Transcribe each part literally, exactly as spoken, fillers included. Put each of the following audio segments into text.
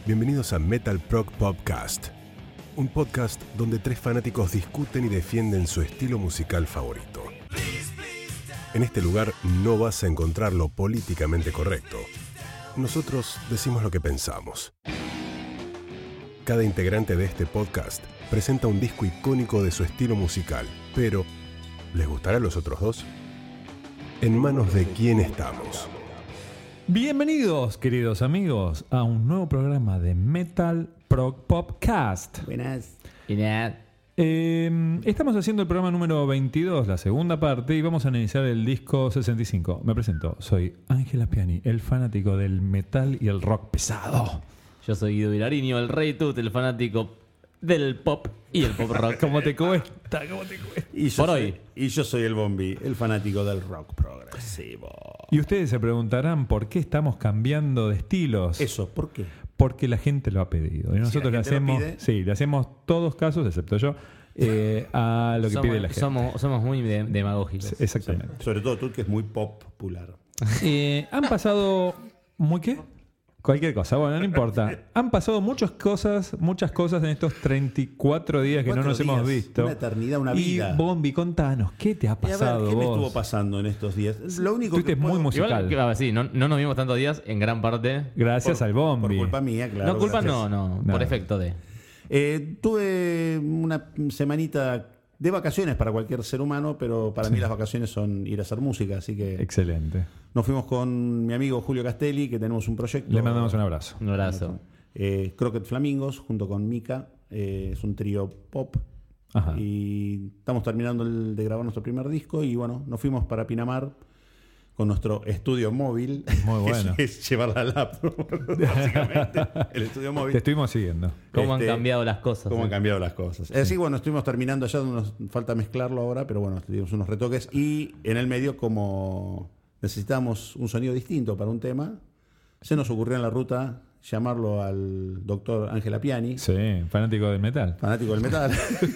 Bienvenidos a Metal Prog Podcast, un podcast donde tres fanáticos discuten y defienden su estilo musical favorito. En este lugar no vas a encontrar lo políticamente correcto. Nosotros decimos lo que pensamos. Cada integrante de este podcast presenta un disco icónico de su estilo musical, pero ¿les gustará a los otros dos? ¿En manos de quién estamos? Bienvenidos, queridos amigos, a un nuevo programa de Metal Prog Podcast. Buenas. Buenas. Eh, estamos haciendo el programa número veintidós, la segunda parte, y vamos a analizar el disco sesenta y cinco. Me presento, soy Ángela Piani, el fanático del metal y el rock pesado. Yo soy Guido Vilariño, el rey tut, el fanático del pop y el pop rock. ¿Cómo te cuesta? ¿Cómo te cuesta? Y yo Por soy, hoy. Y yo soy el Bombi, el fanático del rock progresivo. Y ustedes se preguntarán por qué estamos cambiando de estilos. Eso, ¿por qué? Porque la gente lo ha pedido. Y nosotros le la gente lo hacemos, pide. sí, le hacemos todos casos, excepto yo, eh, a lo que somos, pide la gente. Somos, somos muy de- demagógicos. Exactamente. Sobre todo tú, que es muy popular. Eh, han pasado... ¿Muy qué? Cualquier cosa, bueno, no importa. Han pasado muchas cosas, muchas cosas en estos treinta y cuatro días que no Cuatro nos hemos días, visto. una eternidad, una vida. Y Bombi, contanos, ¿qué te ha Y a ver, pasado ¿qué me vos? estuvo pasando en estos días? Lo único Estuviste que muy puedo- musical. Igual, que, a ver, sí, no, no nos vimos tantos días en gran parte. Gracias por- al Por Bombi. culpa mía, claro. no, culpa gracias. no, no, No. por efecto de. Eh, tuve una semanita de vacaciones para cualquier ser humano, pero para mí las vacaciones son ir a hacer música, así que Excelente. nos fuimos con mi amigo Julio Castelli, que tenemos un proyecto. Le mandamos un abrazo. Un abrazo. Eh, Crooked Flamingos, junto con Mika, eh, es un trío pop. Ajá. Y estamos terminando el- de grabar nuestro primer disco y bueno, nos fuimos para Pinamar con nuestro estudio móvil. Muy bueno. Es, es llevar la laptop, básicamente. El estudio Te móvil. estuvimos siguiendo. ¿Cómo han Este, cambiado las cosas? Cómo eh? han cambiado las cosas. Así bueno, estuvimos terminando ya, nos falta mezclarlo ahora, pero bueno, tuvimos unos retoques y en el medio, como necesitamos un sonido distinto para un tema, se nos ocurrió en la ruta llamarlo al doctor Ángela Piani, Sí, fanático del metal. fanático del metal,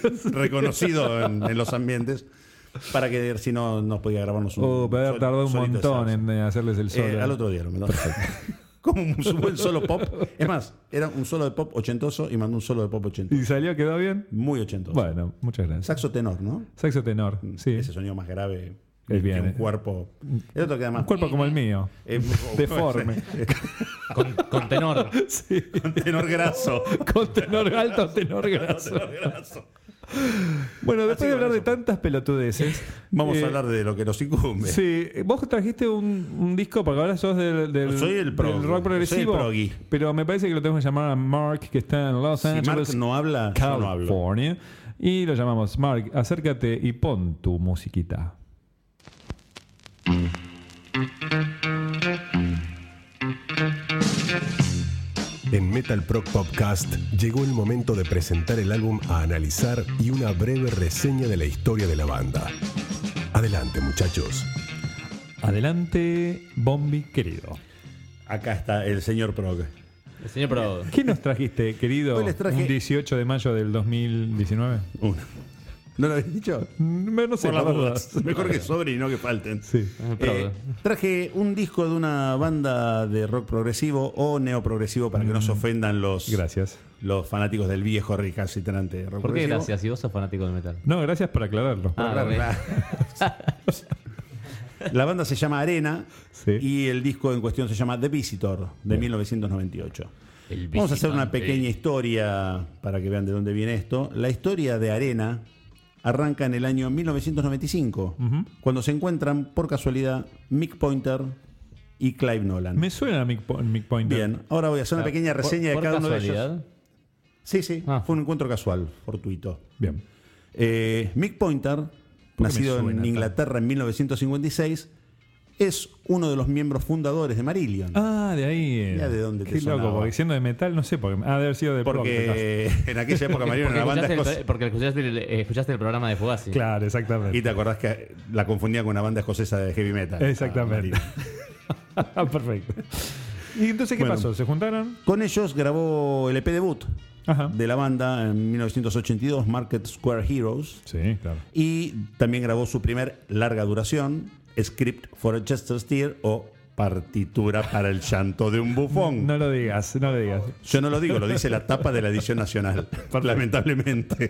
reconocido en, en los ambientes, para que ver si no nos podía grabarnos un Oh, pero sol- tardó un solito de montón salsa. en eh, hacerles el solo. Eh, al otro día lo me lo como un, buen solo pop. Es más, era un solo de pop ochentoso y mandó un solo de pop ochentoso. ¿Y salió? ¿Quedó bien? Muy ochentoso. Bueno, muchas gracias. Saxo tenor, ¿no? Saxo tenor, sí. Ese sonido más grave Es que bien, un eh. cuerpo. El otro queda más Un cuerpo como el mío. eh, Deforme. Con, con tenor. Sí. Con tenor graso. Con tenor alto, tenor graso. Tenor graso. Bueno, después Así de con hablar de eso. tantas pelotudeces. Vamos eh, a hablar de lo que nos incumbe. Sí, vos trajiste un, un disco, porque ahora sos del, del, Soy el prog, del rock progresivo. soy el proggy. Pero me parece que lo tenemos que llamar a Mark, que está en Los Si Angeles, Mark no habla, yo no hablo. California. Y lo llamamos Mark, acércate y pon tu musiquita. En Metal Prog Podcast llegó el momento de presentar el álbum a analizar y una breve reseña de la historia de la banda. Adelante, muchachos. Adelante, Bombi querido. Acá está el señor Prog. El señor Pro. ¿Qué nos trajiste, querido? Hoy les traje- Un dieciocho de mayo del dos mil diecinueve. Uno. ¿No lo habéis dicho? Mm, No sé, Por las por las dudas. dudas. Mejor que sobre y no que falten. Sí. Pro. Eh, traje un disco de una banda de rock progresivo o neoprogresivo para que no se ofendan los, Gracias. los fanáticos del viejo recalcitrante rock ¿Por qué progresivo. gracias? Si vos sos fanático del metal. No, gracias por aclararlo. Ah, Claro, ok. claro. La banda se llama Arena Sí. y el disco en cuestión se llama The Visitor de mil novecientos noventa y ocho. El Vamos a hacer una visitante. pequeña historia para que vean de dónde viene esto. La historia de Arena arranca en el año mil novecientos noventa y cinco, Ujú. cuando se encuentran por casualidad Mick Pointer y Clive Nolan. Me suena a Mick, Po- Mick Pointer. Bien, ahora voy a hacer una pequeña Por- reseña por de cada uno de casualidad. ellos. Sí, sí, Ah. fue un encuentro casual, fortuito. Bien. Eh, Mick Pointer, me nacido suena en tanto? Inglaterra en mil novecientos cincuenta y seis, es uno de los miembros fundadores de Marillion. Ah, de ahí. era. Mirá de dónde te Qué loco, sonaba. porque siendo de metal, no sé, porque ha de haber sido de prog, de Porque en aquella época Marillion Porque era una banda escuchaste, escocesa. el, porque escuchaste, el, eh, escuchaste el programa de Fugazi. caso. Claro, exactamente. Y te acordás que la confundía con una banda escocesa de heavy metal. Exactamente. Ah, Marillion. Perfecto. ¿Y entonces qué Bueno. pasó? ¿Se juntaron? Con ellos grabó el E P debut Ajá. de la banda en mil novecientos ochenta y dos, Market Square Heroes. Sí, claro. Y también grabó su primer larga duración, Script for a Chester Steer o partitura para el llanto de un bufón. No lo digas, no lo digas. Yo no lo digo, lo dice la tapa de la edición nacional, lamentablemente.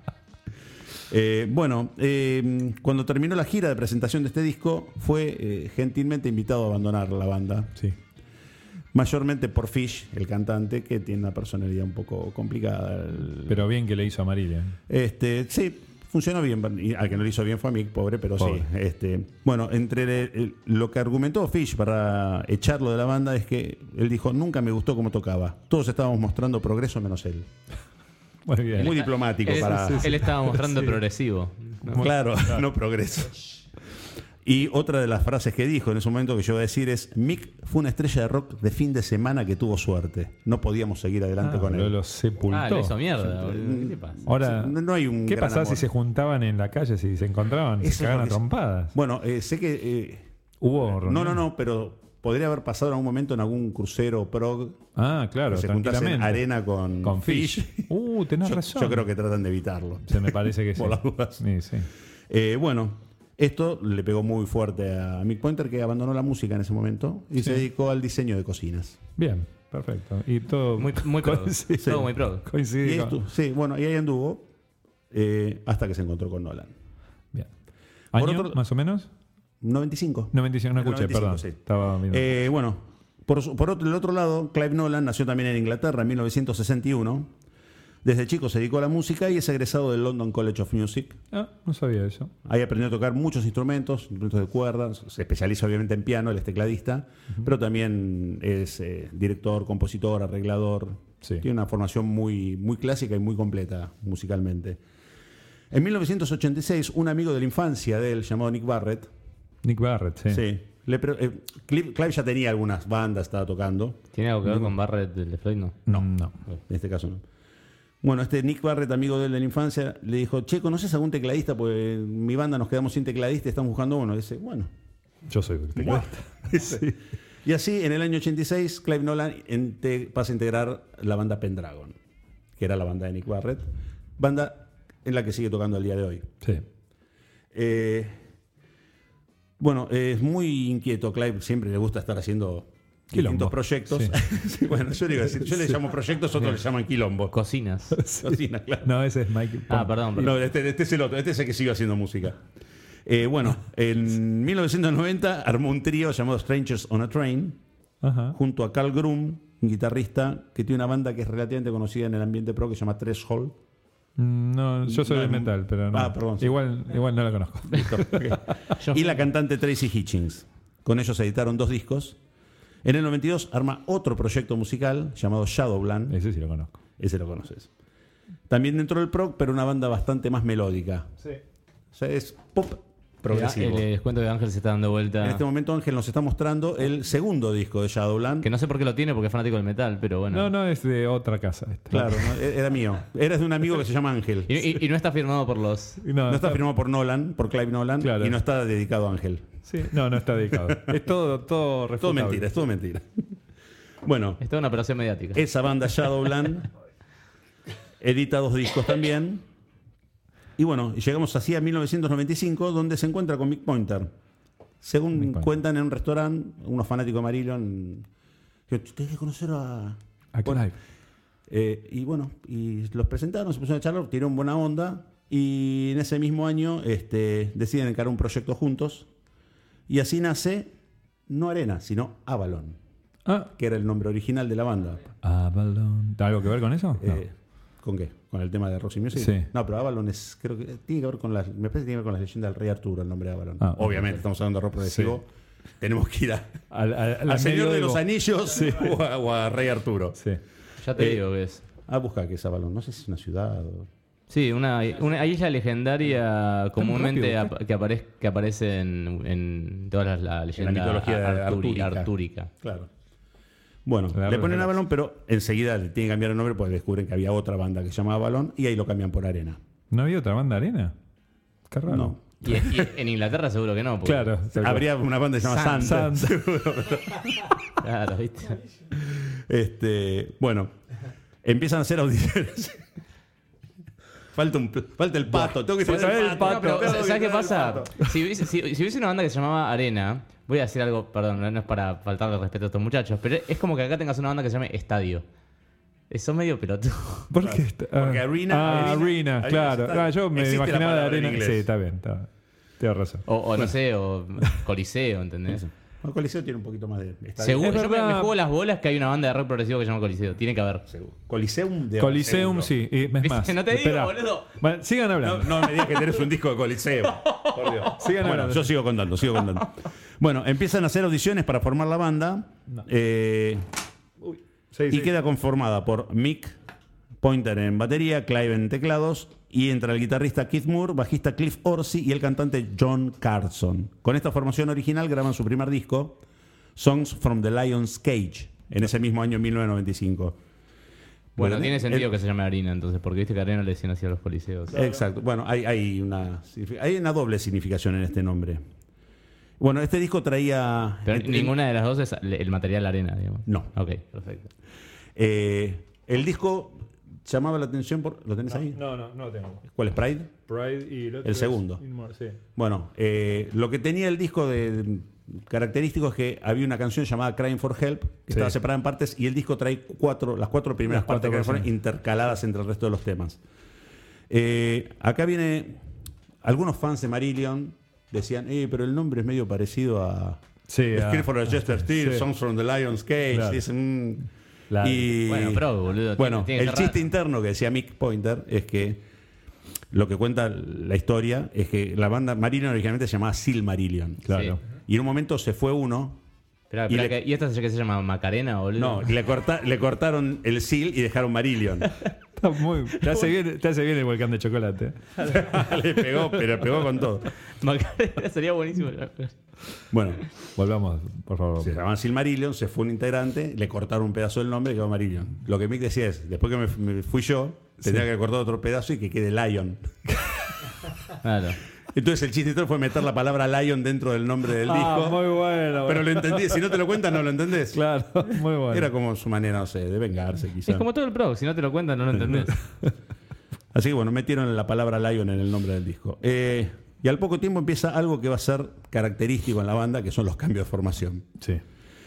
Eh, bueno, eh, cuando terminó la gira de presentación de este disco, fue eh, gentilmente invitado a abandonar la banda. Sí. Mayormente por Fish, el cantante, que tiene una personalidad un poco complicada. El- Pero bien que le hizo a Marília. Este, sí, funcionó bien. Y al que no le hizo bien fue a Mick, pobre, pero Pobre. sí. Este, bueno, entre el- el- lo que argumentó Fish para echarlo de la banda es que él dijo, nunca me gustó cómo tocaba. Todos estábamos mostrando progreso menos él. Muy bien. Muy diplomático Él, para... él estaba mostrando Sí. progresivo. ¿no? Claro, no progreso. Y otra de las frases que dijo en ese momento que yo voy a decir es: Mick fue una estrella de rock de fin de semana que tuvo suerte. No podíamos seguir adelante Ah, con lo, él. lo sepultó. Ah, le hizo mierda, boludo. ¿Qué te pasa? Ahora, No- no hay un ¿qué gran pasaba amor. si se juntaban en la calle, si se encontraban, Eso se es cagaban lo a que- trompadas? Bueno, eh, sé que... eh, Hubo no, reuniones. no, no, pero podría haber pasado en algún momento en algún crucero prog Ah, claro, que se juntase en tranquilamente. arena con, Con Fish. Uh, tenés Yo, razón. yo creo que tratan de evitarlo. Se me parece que sí. Por las dudas. Sí, sí. Eh, bueno, esto le pegó muy fuerte a Mick Pointer, que abandonó la música en ese momento y Sí. se dedicó al diseño de cocinas. Bien, perfecto. Y todo Muy, muy pro. coincide, Todo muy pro. coincide Y ahí con- estu- sí, bueno, y ahí anduvo eh, hasta que se encontró con Nolan. Bien. Por ¿Año, otro- más o menos? noventa y cinco. noventa y cinco, no Era escuché, noventa y cinco, perdón. sí. Estaba viendo. Eh, bueno, por, su- por otro, el otro lado, Clive Nolan nació también en Inglaterra en mil novecientos sesenta y uno. Desde chico se dedicó a la música y es egresado del London College of Music. Ah, no sabía eso. Ahí aprendió a tocar muchos instrumentos, instrumentos de cuerdas. Se especializa obviamente en piano, él es tecladista, pero también es eh, director, compositor, arreglador. Sí. Tiene una formación muy, muy clásica y muy completa musicalmente. En mil novecientos ochenta y seis, un amigo de la infancia de él, llamado Nick Barrett, Nick Barrett, sí. sí, le pre- eh, Clive, Clive ya tenía algunas bandas, estaba tocando. ¿Tiene algo que ver con Barrett del de Floyd? No. No, no. En este caso no. Bueno, este Nick Barrett, amigo de él de la infancia, le dijo: che, ¿conoces algún tecladista? Pues en mi banda nos quedamos sin tecladista y estamos buscando uno. Y dice, bueno. Yo soy tecladista. Sí. Y así, en el año ochenta y seis, Clive Nolan ente- pasa a integrar la banda Pendragon, que era la banda de Nick Barrett, banda en la que sigue tocando al día de hoy. Sí. Eh, bueno, eh, es muy inquieto Clive, siempre le gusta estar haciendo Quilombo. distintos proyectos. Sí. Sí, bueno, yo le, iba a decir, yo le llamo proyectos, otros le llaman quilombo. Cocinas. Cocina, claro. No, ese es Mike. Ah, perdón, perdón. No, este, este es el otro, este es el que sigue haciendo música. Eh, bueno, en mil novecientos noventa armó un trío llamado Strangers on a Train, Ajá. junto a Carl Groom, un guitarrista que tiene una banda que es relativamente conocida en el ambiente pro que se llama Threshold. Mm, No, yo soy No, de metal, pero no. ah, perdón, sí. Igual, igual no la conozco. Yo- Y la cantante Tracy Hitchens. Con ellos editaron dos discos. En el noventa y dos arma otro proyecto musical llamado Shadowland. Ese sí lo conozco. Ese lo conoces. También dentro del prog, pero una banda bastante más melódica. Sí. O sea, es pop progresivo. Eh, Les cuento que Ángel se está dando vuelta. En este momento Ángel nos está mostrando el segugo disco de Shadowland. Que no sé por qué lo tiene, porque es fanático del metal, pero bueno. No, no, es de otra casa. Esta. Claro, ¿no? era mío. Era de un amigo que se llama Ángel. Y, y- y no está firmado por los. No, No está firmado por Nolan, por Clive Nolan, Claro. y no está dedicado a Ángel. Sí, no, no está dedicado. Es todo, todo Todo refutable. mentira, es todo mentira. Bueno, Es toda una operación mediática. esa banda Shadowland edita dos discos también. Y bueno, y llegamos así a mil novecientos noventa y cinco, donde se encuentra con Mick Pointer. Según Mick Pointer. cuentan en un restaurante, unos fanáticos de Marillion, que tienes que conocer a... A Bueno, Clive. eh, y bueno, y los presentaron, se pusieron a charlar, tiraron buena onda, y en ese mismo año este, deciden encarar un proyecto juntos, y así nace no Arena, sino Avalon, Ah, que era el nombre original de la banda. Avalon. ¿Algo que ver con eso? No. Eh, ¿Con qué? ¿Con el tema de Roxy Music? Sí. No, pero Avalon es, creo que tiene que ver con las, me parece que tiene que ver con las leyendas del Rey Arturo, el nombre de Avalon. Ah, Obviamente, ok. estamos hablando de rock progresivo. Tenemos que ir a, Al, al- al al Señor de medioevo. los Anillos o, a, o a Rey Arturo. Sí. Ya te eh, digo que es. A buscar que es Avalon. No sé si es una ciudad o... Sí, una, una hay isla legendaria comúnmente rápido, ap- que, aparece, que aparece en, en todas las la leyendas mitología arturi- artúrica. artúrica. Claro. Bueno, La le ponen referencia. Avalon, pero enseguida le tienen que cambiar el nombre porque descubren que había otra banda que se llama Avalon y ahí lo cambian por Arena. ¿No había otra banda arena? Qué raro. No. Y, y en Inglaterra seguro que no. porque- Claro. Habría una banda que se llama San- Santa. Santa. Claro, ¿viste? Este, bueno, empiezan a hacer audiciones. falta, un, falta el pato. Tengo que Pues traer traer el pato. No, pero, Tengo que ¿sabes qué traer el pasa? pato. Si hubiese, si, si hubiese una banda que se llamaba Arena, voy a decir algo, perdón, no es para faltarle respeto a estos muchachos, pero es como que acá tengas una banda que se llame Estadio. Eso medio pelotudo. ¿Por qué está? Porque arena- Ah, arena- arena, arena claro. está- Ah, yo me existe la imaginaba de palabra en arena. inglés. Sí, está bien, está bien. Tienes razón. O, o no sé, o Coliseo, ¿entendés? El Coliseo tiene un poquito más de. está Seguro, Es yo me, verdad. me juego las bolas que hay una banda de rock progresivo que se llama Coliseo. Tiene que haber. bien. Coliseum de Coliseum, seguro. sí. Y, es más. No te digo, espera. boludo. Bueno, sigan No, hablando. no me digas que tenés un disco de Coliseum. Por Dios. Sigan Bueno, hablando. yo sigo contando, sigo contando. Bueno, empiezan a hacer audiciones para formar la banda. eh, Sí, y sí. queda conformada por Mick Pointer en batería, Clive en teclados, y entra el guitarrista Keith Moore, bajista Cliff Orsi y el cantante John Carson. Con esta formación original graban su primer disco, Songs from the Lion's Cage, en ese mismo año mil novecientos noventa y cinco. Bueno, Bueno, tiene sentido el- que se llame Arena, entonces, porque viste que Arena le decían así a los coliseos. Exacto. Bueno, hay, hay, una, hay una doble significación en este nombre. Bueno, este disco traía... Pero entre- ninguna de las dos es el material Arena, digamos. No. Ok, perfecto. eh, el disco llamaba la atención por... ¿Lo tenés ahí? No, no, no lo tengo. ¿Cuál es Pride? Pride y el otro El es segundo. Inmor- sí. Bueno, eh, lo que tenía el disco de característico es que había una canción llamada Crying for Help, que Sí. estaba separada en partes, y el disco trae cuatro, las cuatro primeras Las cuatro partes que fueron versiones. intercaladas entre el resto de los temas. Eh, acá viene, algunos fans de Marillion decían, eh, pero el nombre es medio parecido a Sí, a- Scream for a Chester Steel, sí. Songs from the Lion's Cage. Claro. Dicen, mm. Claro. Y, Bueno, pero, boludo, bueno, tiene- tiene que el ser chiste raro. interno que decía Mick Pointer es que lo que cuenta la historia es que la banda Marillion originalmente se llamaba Silmarillion. Claro. Y en un momento se fue uno. Espera, Y espera, le- que- ¿y esta es que se llama Macarena, boludo? No, le, corta- le cortaron el Sil y dejaron Marillion. Está muy, te, hace bien, te hace bien el volcán de chocolate. Le pegó, pero pegó con todo. Macarena sería buenísimo. Bueno, Volvamos, por favor. se llamaban Silmarillion, se fue un integrante, le cortaron un pedazo del nombre y quedó Marillion. Lo que Mick decía es, después que me, me fui yo, tendría que cortar otro pedazo y que quede Lion. Claro. Entonces el chiste fue meter la palabra Lion dentro del nombre del Ah, disco. muy bueno. Pero lo entendí, si no te lo cuentas no lo entendés. Claro, muy bueno. Era como su manera, no sé, de vengarse quizás. Es como todo el pro, si no te lo cuentan no lo entendés. Así que bueno, metieron la palabra Lion en el nombre del disco. Eh, y al poco tiempo empieza algo que va a ser característico en la banda, que son los cambios de formación. Sí.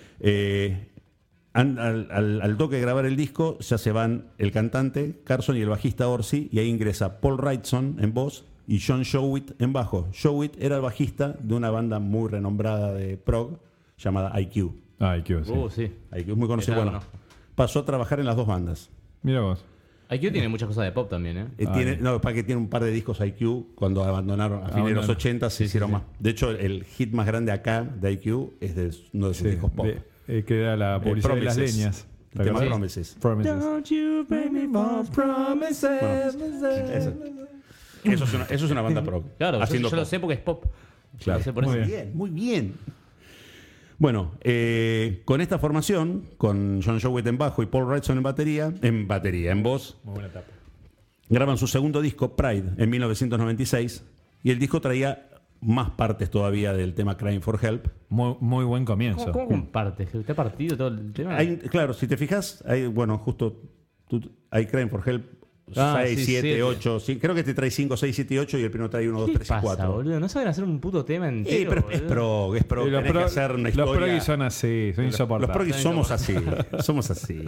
Eh, an- al, al- al toque de grabar el disco, ya se van el cantante, Carson, y el bajista Orsi, y ahí ingresa Paul Wrightson en voz y John Showit en bajo. Showit era el bajista de una banda muy renombrada de prog llamada I Q. Ay, qué sí. Uh, sí. I Q es muy conocido. Claro, Bueno, no. pasó a trabajar en las dos bandas. Mira vos. I Q tiene muchas cosas de pop también, ¿eh? Eh, Ah, tiene, bien. no, para que tiene un par de discos I Q cuando abandonaron a fines de los Abandonaron. ochenta, se Sí, sí, hicieron sí. más. De hecho, el hit más grande acá de I Q es de uno de sus Sí, discos pop. de- eh, que era la publicidad de las Promises. leñas. El tema ¿Te acordás? Promises. Promises. Don't you break me for promises. Eso, eso es una, eso es una banda prog. Claro, yo, haciendo yo lo pop. sé porque es pop. Yo Claro. lo sé por Muy eso. bien. Bien, muy bien. Bueno, eh, con esta formación, con John Showit en bajo y Paul Wrightson en batería, en batería, en voz, Muy buena etapa. graban su segundo disco, Pride, en mil novecientos noventa y seis, y el disco traía más partes todavía del tema Crying for Help. Muy, muy buen comienzo. ¿Cómo, cómo compartes? ¿Te ha partido todo el tema? Hay, claro, si te fijas, hay, bueno, justo tú- hay Crying for Help Ah, seis, sí, siete, siete. ocho, sí, creo que te trae cinco, seis, siete y ocho y el primero trae uno, dos, ¿Qué tres y pasa, cuatro. boludo? No saben hacer un puto tema entero. Sí, pero es boludo. pro, es pro, Y los tenés que pro- hacer una los historia. progis son así, son Los insoportables. progis somos así, somos así.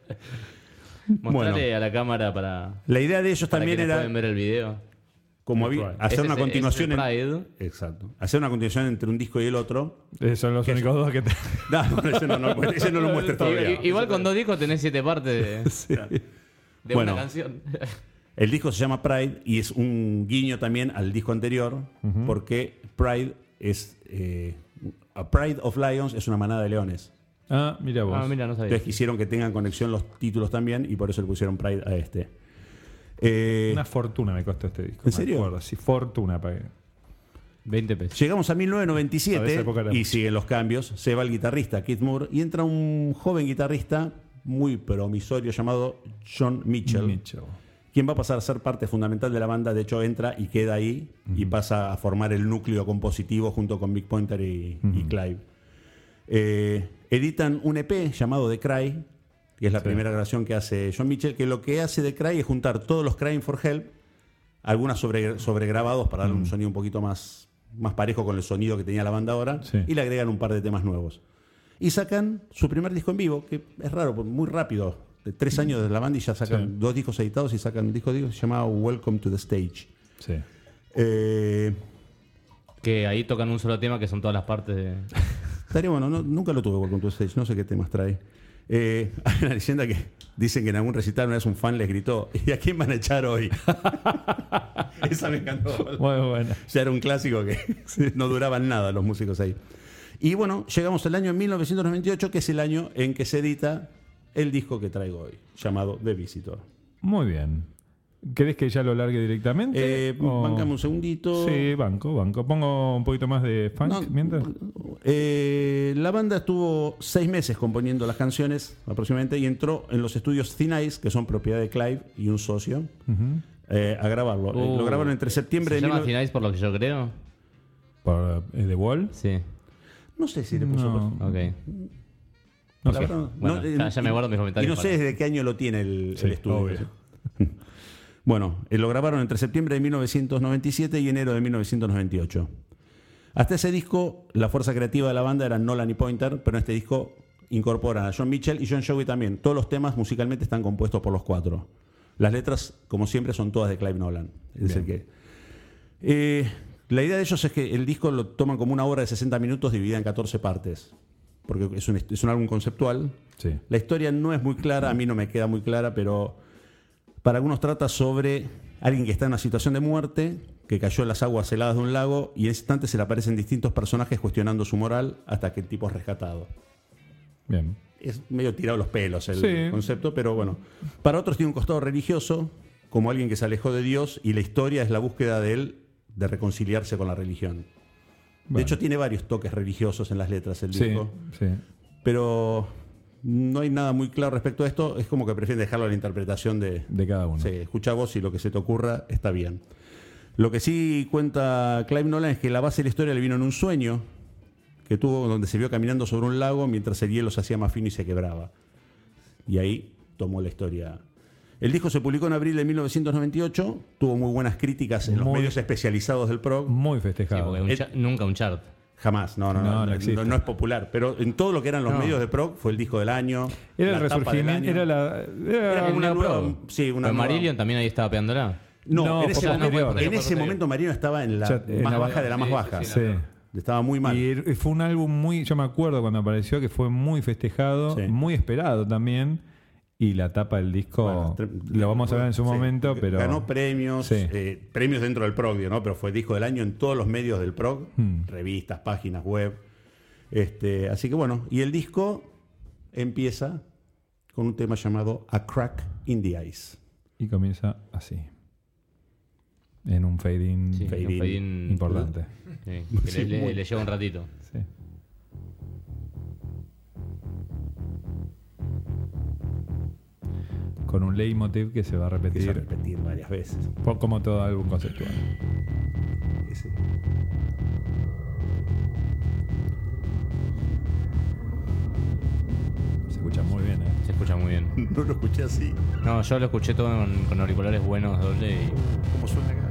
Mostrale Bueno. a la cámara para, La idea de ellos para también que era pueden ver el video. como Pride. había, hacer Ese una es- ese es continuación el en- Pride. exacto, hacer una continuación entre un disco y el otro. Eh, son los únicos dos que te... No, no, ese no, no, ese no lo muestres todavía. I- Igual con dos discos tenés siete partes de, de Bueno. una canción. El disco se llama Pride y es un guiño también al disco anterior, porque Pride es eh, a Pride of Lions es una manada de leones. Ah, mira vos. Ah, mira, no sabía. Entonces quisieron que tengan conexión los títulos también y por eso le pusieron Pride a este. Eh, Una fortuna me costó este disco. ¿En me serio? acuerdo. Sí, fortuna pagué. veinte pesos. Llegamos a mil novecientos noventa y A siete esa época era y mucho. siguen los cambios. Se va el guitarrista Keith Moore y entra un joven guitarrista muy promisorio llamado John Mitchell, Mitchell. quien va a pasar a ser parte fundamental de la banda. De hecho, entra y queda ahí y pasa a formar el núcleo compositivo junto con Mick Pointer y, y Clive. Eh, editan un E P llamado The Cry, que es la Sí. primera grabación que hace John Mitchell, que lo que hace The Cry es juntar todos los Crying for Help algunas sobre, sobregrabados para darle mm. un sonido un poquito más, más parejo con el sonido que tenía la banda ahora, sí. y le agregan un par de temas nuevos. Y sacan su primer disco en vivo, que es raro, muy rápido, de tres años de la banda y ya sacan sí. dos discos editados y sacan un disco, disco se llama Welcome to the Stage. Sí. Eh, que ahí tocan un solo tema que son todas las partes de... Estaría bueno, no, nunca lo tuve Welcome to the Stage, no sé qué temas trae. Eh, hay una leyenda que dicen que en algún recital una vez un fan les gritó: ¿y a quién van a echar hoy? Esa me encantó. Muy buena. Ya era un clásico que no duraban nada los músicos ahí. Y bueno, llegamos al año mil novecientos noventa y ocho, que es el año en que se edita el disco que traigo hoy, llamado The Visitor. Muy bien. ¿Querés que ya lo largue directamente? Eh, o... Bancame un segundito. Sí, banco, banco. Pongo un poquito más de funk no, mientras. Eh, la banda estuvo seis meses componiendo las canciones aproximadamente y entró en los estudios Thin Ice, que son propiedad de Clive y un socio, uh-huh. eh, a grabarlo. Uh, lo grabaron entre septiembre ¿Se de... llama mil... Thin Ice por lo que yo creo? ¿Por The Wall? Sí. No sé si le puso... No. Por... Ok. No sé. Bueno, no, ya, ya me guardo mis comentarios. Y no sé para... desde qué año lo tiene el, sí, el estudio. Obvio. Bueno, eh, lo grabaron entre septiembre de mil novecientos noventa y siete y enero de mil novecientos noventa y ocho. Hasta ese disco, la fuerza creativa de la banda era Nolan y Pointer, pero en este disco incorporan a John Mitchell y John Showie también. Todos los temas musicalmente están compuestos por los cuatro. Las letras, como siempre, son todas de Clive Nolan. Es el que... Eh, la idea de ellos es que el disco lo toman como una obra de sesenta minutos dividida en catorce partes, porque es un, es un álbum conceptual. Sí. La historia no es muy clara, a mí no me queda muy clara, pero para algunos trata sobre alguien que está en una situación de muerte, que cayó en las aguas heladas de un lago y en ese instante se le aparecen distintos personajes cuestionando su moral hasta que el tipo es rescatado. Bien. Es medio tirado los pelos el sí. concepto, pero bueno. Para otros tiene un costado religioso, como alguien que se alejó de Dios, y la historia es la búsqueda de él de reconciliarse con la religión. Bueno. De hecho, tiene varios toques religiosos en las letras el disco. Sí, sí. Pero no hay nada muy claro respecto a esto. Es como que prefieren dejarlo a la interpretación de, de cada uno. Sí, escucha vos y lo que se te ocurra está bien. Lo que sí cuenta Clive Nolan es que la base de la historia le vino en un sueño que tuvo, donde se vio caminando sobre un lago mientras el hielo se hacía más fino y se quebraba. Y ahí tomó la historia. El disco se publicó en abril de mil novecientos noventa y ocho, tuvo muy buenas críticas en muy, los medios especializados del prog. Muy festejado. Sí, un cha- nunca un chart. Jamás, no, no, no, no, no, no, no, no es popular. Pero en todo lo que eran los no. medios de prog fue el disco del año. Era el resurgimiento, era la. Era, era como una nueva. Pro. Sí, una Pero nueva. Marillion también ahí estaba pegándola. No, no en ese, momento, no, en ese momento Marillion estaba en la ya, en más la, baja de la más sí, baja. Sí, sí. Estaba muy mal. Y fue un álbum muy. Yo me acuerdo cuando apareció que fue muy festejado, sí. muy esperado también. Y la tapa del disco, bueno, tre- lo vamos a ver en su sí, momento, pero... Ganó premios, sí. eh, premios dentro del prog, ¿no? Pero fue disco del año en todos los medios del prog, hmm. revistas, páginas web. Este, así que bueno, y el disco empieza con un tema llamado A Crack in the Ice. Y comienza así. En un fade-in, sí, fade un fade-in importante. Sí, que sí, le, le, le lleva un ratito. Sí. Con un leitmotiv que se va a repetir, se va a repetir varias veces. Como todo álbum conceptual. Ese. Se escucha muy bien, ¿eh? Se escucha muy bien. No lo escuché así. No, yo lo escuché todo con, con auriculares buenos, doble y... ¿Cómo suena acá?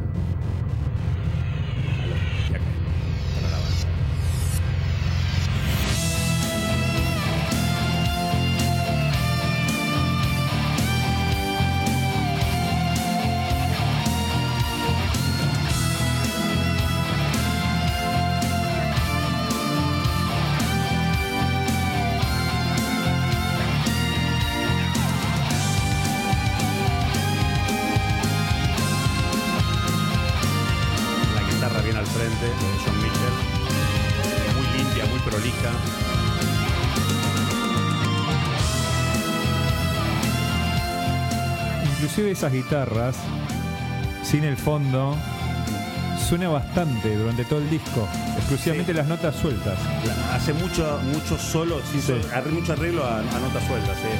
Inclusive esas guitarras, sin el fondo, suena bastante durante todo el disco, exclusivamente sí. las notas sueltas. La, hace mucho, mucho solo, sí, sí. Solo, mucho arreglo a, a notas sueltas. Sí.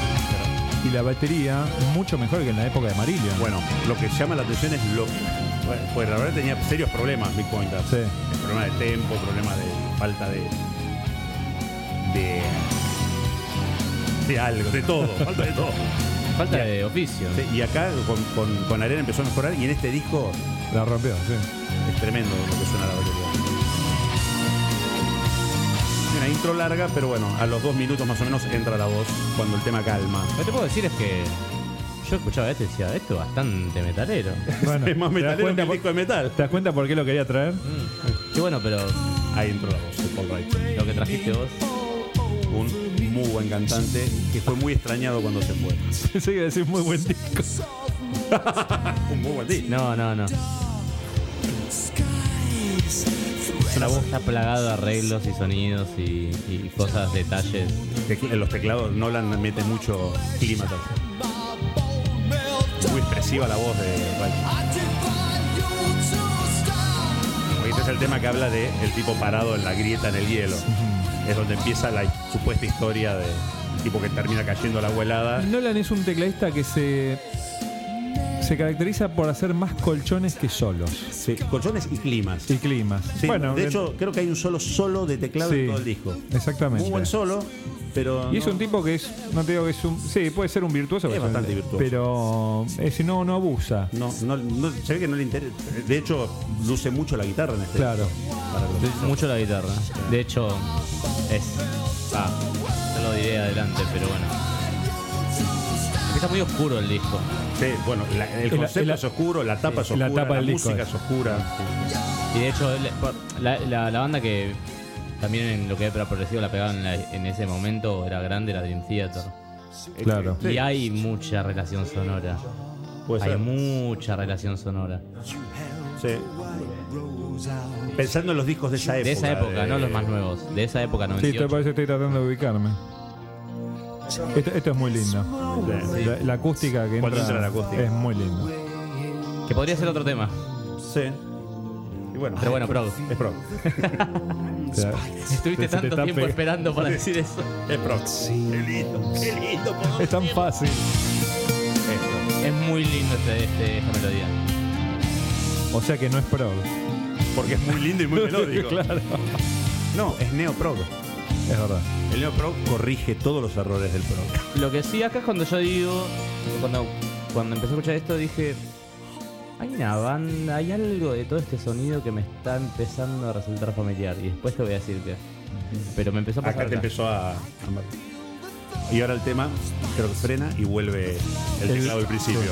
Y la batería mucho mejor que en la época de Marillion. Bueno, lo que llama la atención es lo... Bueno, pues la verdad tenía serios problemas Big Pointer. Sí. Problema de tempo, problema de falta de. de. de algo, de todo, falta de todo. Falta Y a- de oficio. Sí, y acá con, con, con Arena empezó a mejorar y en este disco La rompió, sí. es tremendo lo que suena la batería. Una intro larga, pero bueno, a los dos minutos más o menos entra la voz cuando el tema calma. Lo que te puedo decir es que yo escuchaba esto y decía, esto es bastante metalero. Bueno, Es más ¿te das metalero que cuenta el por- disco de metal. ¿Te das cuenta por qué lo quería traer? Mm. Qué bueno, pero Ahí entró la voz de Paul Wright. lo que trajiste vos. Un muy buen cantante que fue muy extrañado cuando se fue. Pensé que iba a decir muy buen disco. Un muy buen disco. No, no, no. La voz está plagada de arreglos y sonidos y, y cosas, detalles. En los teclados Nolan mete mucho clima también. Muy expresiva la voz de Wright. Este es el tema que habla de el tipo parado en la grieta en el hielo. Es donde empieza la supuesta historia de tipo que termina cayendo a la abuelada. Nolan es un tecladista que se se caracteriza por hacer más colchones que solos Sí, colchones y climas. y climas. Sí, bueno, de que- hecho, creo que hay un solo solo de teclado sí, en todo el disco. exactamente. Muy buen solo, pero. Y es no- un tipo que es, no te digo que es un, sí, puede ser un virtuoso, Es pero- bastante virtuoso. pero eh, si no, no abusa. No, no, no- se ve que no le interesa. De hecho, luce mucho la guitarra en este. Claro. Para que lo sepas. Mucho la guitarra. De hecho, es. Ah, ya lo diré adelante, pero bueno. Está muy oscuro el disco. Sí, bueno, la- el la- concepto la- es oscuro, la tapa sí, es la oscura, tapa la, del disco música es. es oscura. Y de hecho, el- la, la- la banda que también en lo que era progresivo la pegaban en, la- en ese momento era grande, era Dream Theater. Claro. Sí, Y hay mucha relación sonora. puede Hay ser. mucha relación sonora. Sí. Pensando en los discos de esa época. De esa época, de- no los más nuevos. De esa época, Sí, noventa y te ocho. parece que estoy tratando de ubicarme. Esto, esto es muy lindo. Sí. La, la acústica que Cuando entra, entra la acústica. es muy lindo. Que podría ser otro tema. Sí. Y bueno, Pero bueno, prog. es prog. O sea, Estuviste se te tanto está tiempo pe- esperando para decir eso. Es prog. Qué lindo, qué lindo. por Es tan fácil. Esto. Es muy lindo este, este- esta melodía. O sea que no es prog. Porque es muy lindo y muy melódico. Claro. No, es neoprog. Es verdad. El neoprog corrige todos los errores del prog. Lo que sí acá es cuando yo digo, cuando, cuando empecé a escuchar esto dije, hay una banda, hay algo de todo este sonido que me está empezando a resultar familiar. Y después te voy a decir que. Pero me empezó a pasar Acá te acá. empezó a, a- Y ahora el tema creo que frena y vuelve el El- teclado del principio.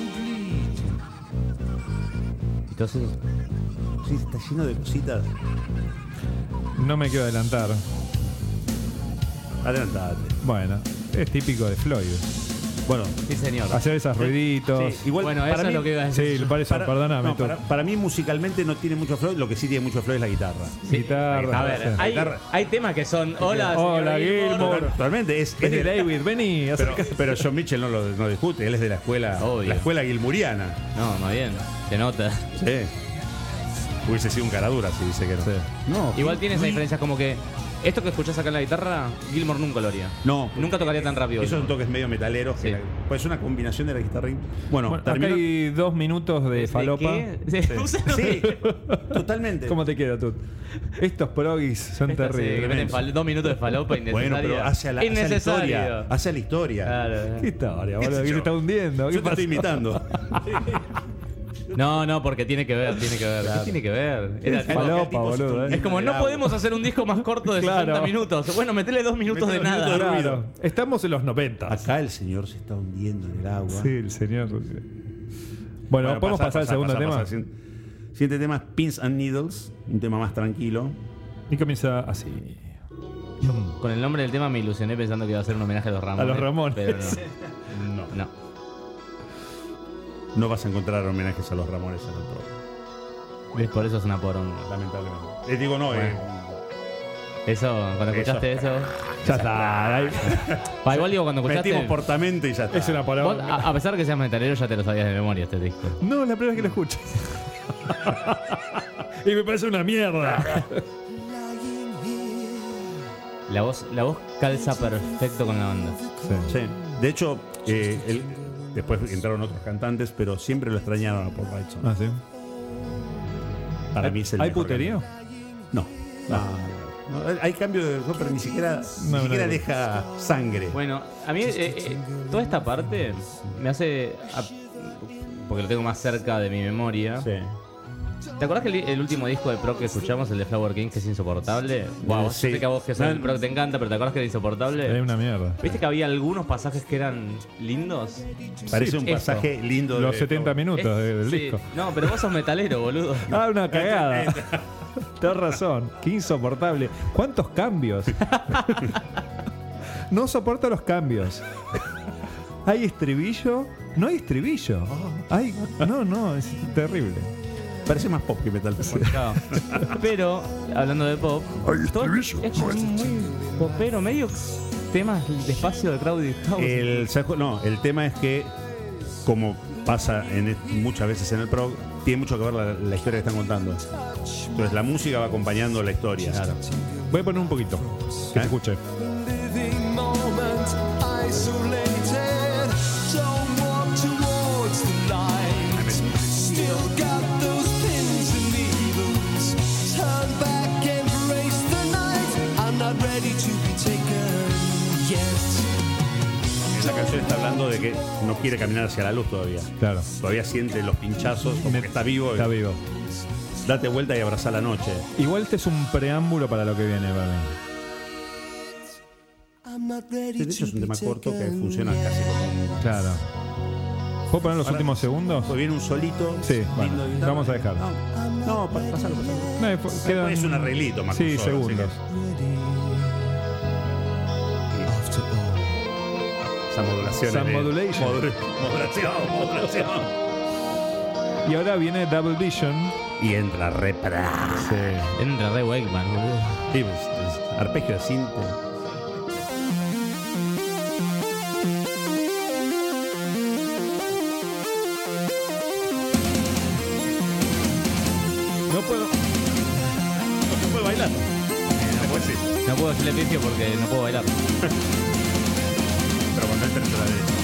Entonces, Sí, está lleno de cositas. No me quiero adelantar. Adelantate. Bueno, es típico de Floyd. Bueno, sí señor. Hacer esos ruiditos. sí, igual Bueno, para eso mí, es lo que iba a decir. Sí, por eso, para, perdóname. no, tú. para, para mí musicalmente no tiene mucho Floyd, lo que sí tiene mucho Floyd es la guitarra. Sí. Guitarra. A ver, sí. hay, guitarra. hay temas que son hola, señor Hola, Gilmour. Totalmente, es, es Vení, de- David, vení. pero, acércate. pero John Mitchell no lo no discute, él es de la escuela, Obvio. la escuela gilmuriana. No, más bien, se nota. Sí. Hubiese sido un cara dura si dice que no. Sí. No, Igual tiene esa Gil- diferencia como que esto que escuchás acá en la guitarra, Gilmour nunca lo haría. No, Nunca tocaría tan rápido. esos son Gilmour. toques medio metaleros. que Sí. la- pues una combinación de la guitarra. y- Bueno, Bueno, acá terminó. hay dos minutos de ¿De falopa. qué? Sí. Sí, totalmente. ¿Cómo te queda, tú? Estos progis son Esta, sí, que terribles. meten fal- dos minutos de falopa innecesaria. Bueno, pero hace a la, hace a la Innecesario. historia. Hace a la historia. Claro. ¿Qué historia, ¿Qué boludo? sé ¿Qué yo? se está hundiendo? ¿Qué Yo te estoy pasó? imitando. No, no, porque tiene que ver, tiene que ver. ¿Qué tiene que ver? Era Es como- falopa, tipo se boludo, está eh. es como, en no el agua. podemos hacer un disco más corto de Claro. sesenta minutos. Bueno, metele dos minutos Metele de dos nada. minutos de Claro. ruido. Estamos en los noventa. Acá el señor se está hundiendo en el agua. Sí, el señor. Bueno, ¿podemos pasá, pasar al pasá, segundo pasá, tema? pasá. Siguiente- Siguiente tema es Pins and Needles, un tema más tranquilo. Y comienza así. Con el nombre del tema me ilusioné pensando que iba a ser un homenaje a los Ramones. A los Ramones. Pero no. No, No. no vas a encontrar homenajes a los Ramones en el programa, ¿Ves? Por eso es una poronga. lamentablemente. Les digo no, eh, Eso, cuando Eso. escuchaste eso. Ya está. ahí. Pa, igual digo, cuando escuchaste. metimos portamente y ya está. Es una vos, palabra. a, a pesar que seas metalero, ya te lo sabías de memoria este disco. No, la primera vez que lo escucho. Y me parece una mierda. La voz, la voz calza perfecto con la banda. Sí. De hecho, eh, él- después entraron otros cantantes, pero siempre lo extrañaron a Paul Wright. Ah, sí. Para mí es el ¿Hay mejor puterío? candidato. No. No, no, no. Hay cambio de pero ni siquiera, No, ni siquiera no. deja sangre. Bueno, a mí eh, eh, toda esta parte me hace... a- porque lo tengo más cerca de mi memoria. Sí. ¿Te acordás que el, el último disco de Proc que escuchamos, el de Flower King, que es insoportable? Wow, Sí. yo sé que a vos que sos el Proc te encanta, pero ¿te acordás que era insoportable? Es una mierda. ¿Viste que había algunos pasajes que eran lindos? Parece Sí, un eso. pasaje lindo. Los de- setenta minutos Es- del sí. disco. No, pero vos sos metalero, boludo. Ah, una cagada. Tienes razón. Qué insoportable. ¿Cuántos cambios? No soporto los cambios. ¿Hay estribillo? No hay estribillo. Hay, no, no, es terrible. Parece más pop que metal. Claro. Pero, hablando de pop, todo es como muy popero, medio temas despacio de Crowded House. El, ¿sabes? No, el tema es que, como pasa en, est- muchas veces en el prog, tiene mucho que ver la, la historia que están contando. Entonces la música va acompañando la historia. Claro. Voy a poner un poquito. Que se ¿Eh? escuche. Living moment, isolated. Don't walk towards the light. Still got those pins and needles. Turn back and embrace the night. I'm not ready to be taken yet. La canción está hablando de que no quiere caminar hacia la luz todavía. Claro. Todavía siente los pinchazos, como que está vivo. Está vivo. Date vuelta y abraza la noche. Igual este es un preámbulo para lo que viene para mí. I'm not ready De hecho, es un to tema be corto que taken funciona yet. casi como. Claro. ¿Puedo poner los Ahora- últimos segundos? Pues viene un solito. Sí, bueno, lindo guitarra. vamos a dejar. No, no pa- pasalo, pasalo. No, eh, quedan- Es un arreglito más que Sí, un solo, así segundos. After all. Esa modulación. Some de- modulation. Modul- modulación, modulación. Y ahora viene Double Vision. Y entra re para. Sí. Entra re Wakeman, boludo. Sí, pues, es arpegio de cinte. No puedo. No se puede bailar. Después sí. No puedo decirle pifio porque no puedo bailar. Pero cuando entra entra la derecha.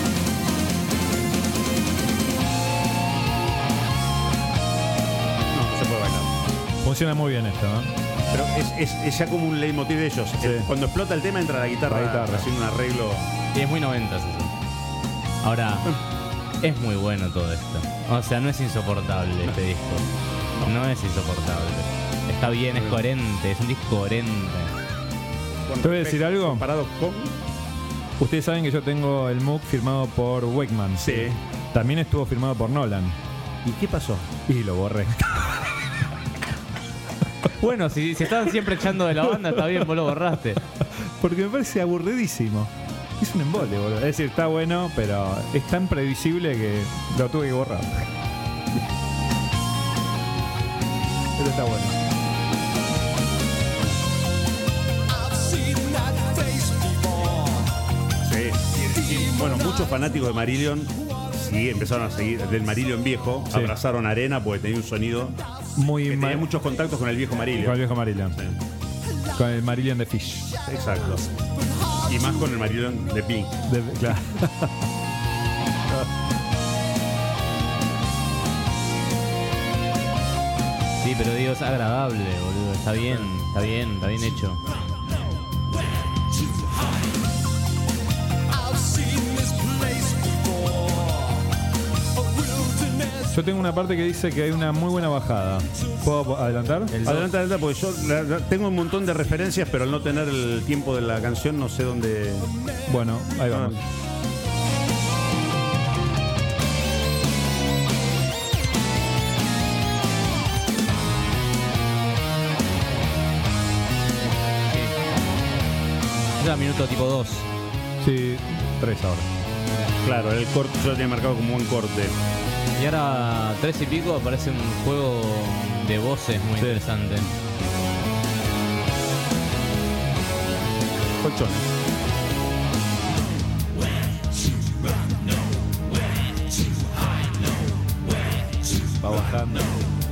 No, no se puede bailar. Funciona muy bien esto, ¿no? Pero es, es, es ya como un leitmotiv de ellos. Sí. El- Cuando explota el tema entra la guitarra, La guitarra. haciendo un arreglo. Y es muy noventas eso. Ahora, es muy bueno todo esto. O sea, no es insoportable este disco. No es insoportable. Está bien, es coherente, es un disco coherente. ¿Te voy a decir algo? Comparado con. Ustedes saben que yo tengo el M U C firmado por Wakeman. Sí. También estuvo firmado por Nolan. ¿Y qué pasó? Y lo borré. Bueno, si se estaban siempre echando de la banda, está bien, vos lo borraste. Porque me parece aburridísimo. Es un embole, boludo. Es decir, está bueno, pero es tan previsible que lo tuve que borrar. Pero está bueno. I've seen that face before. Sí. Y, bueno, muchos fanáticos de Marillion sí empezaron a seguir. Del Marillion viejo, Sí. abrazaron Arena porque tenía un sonido. Muy Que tenía mal. muchos contactos con el viejo Con el Marillion. viejo Marillion. Sí. Con el Marillion de Fish. Exacto. Y más con el Marillion de Pink. De- claro. Sí, pero digo, es agradable, boludo. Está bien, está bien, está bien hecho. I've seen this place before. A wilderness. Yo tengo una parte que dice que hay una muy buena bajada. ¿Puedo adelantar? El dos. Adelante, adelante, porque yo la- la- tengo un montón de referencias, pero al no tener el tiempo de la canción no sé dónde. Bueno, ahí vamos. Ya minuto tipo dos. Sí, tres ahora. Claro, el corte yo lo tenía marcado como buen corte. Y ahora tres y pico aparece un juego de voces muy interesante. Colchones. Va bajando.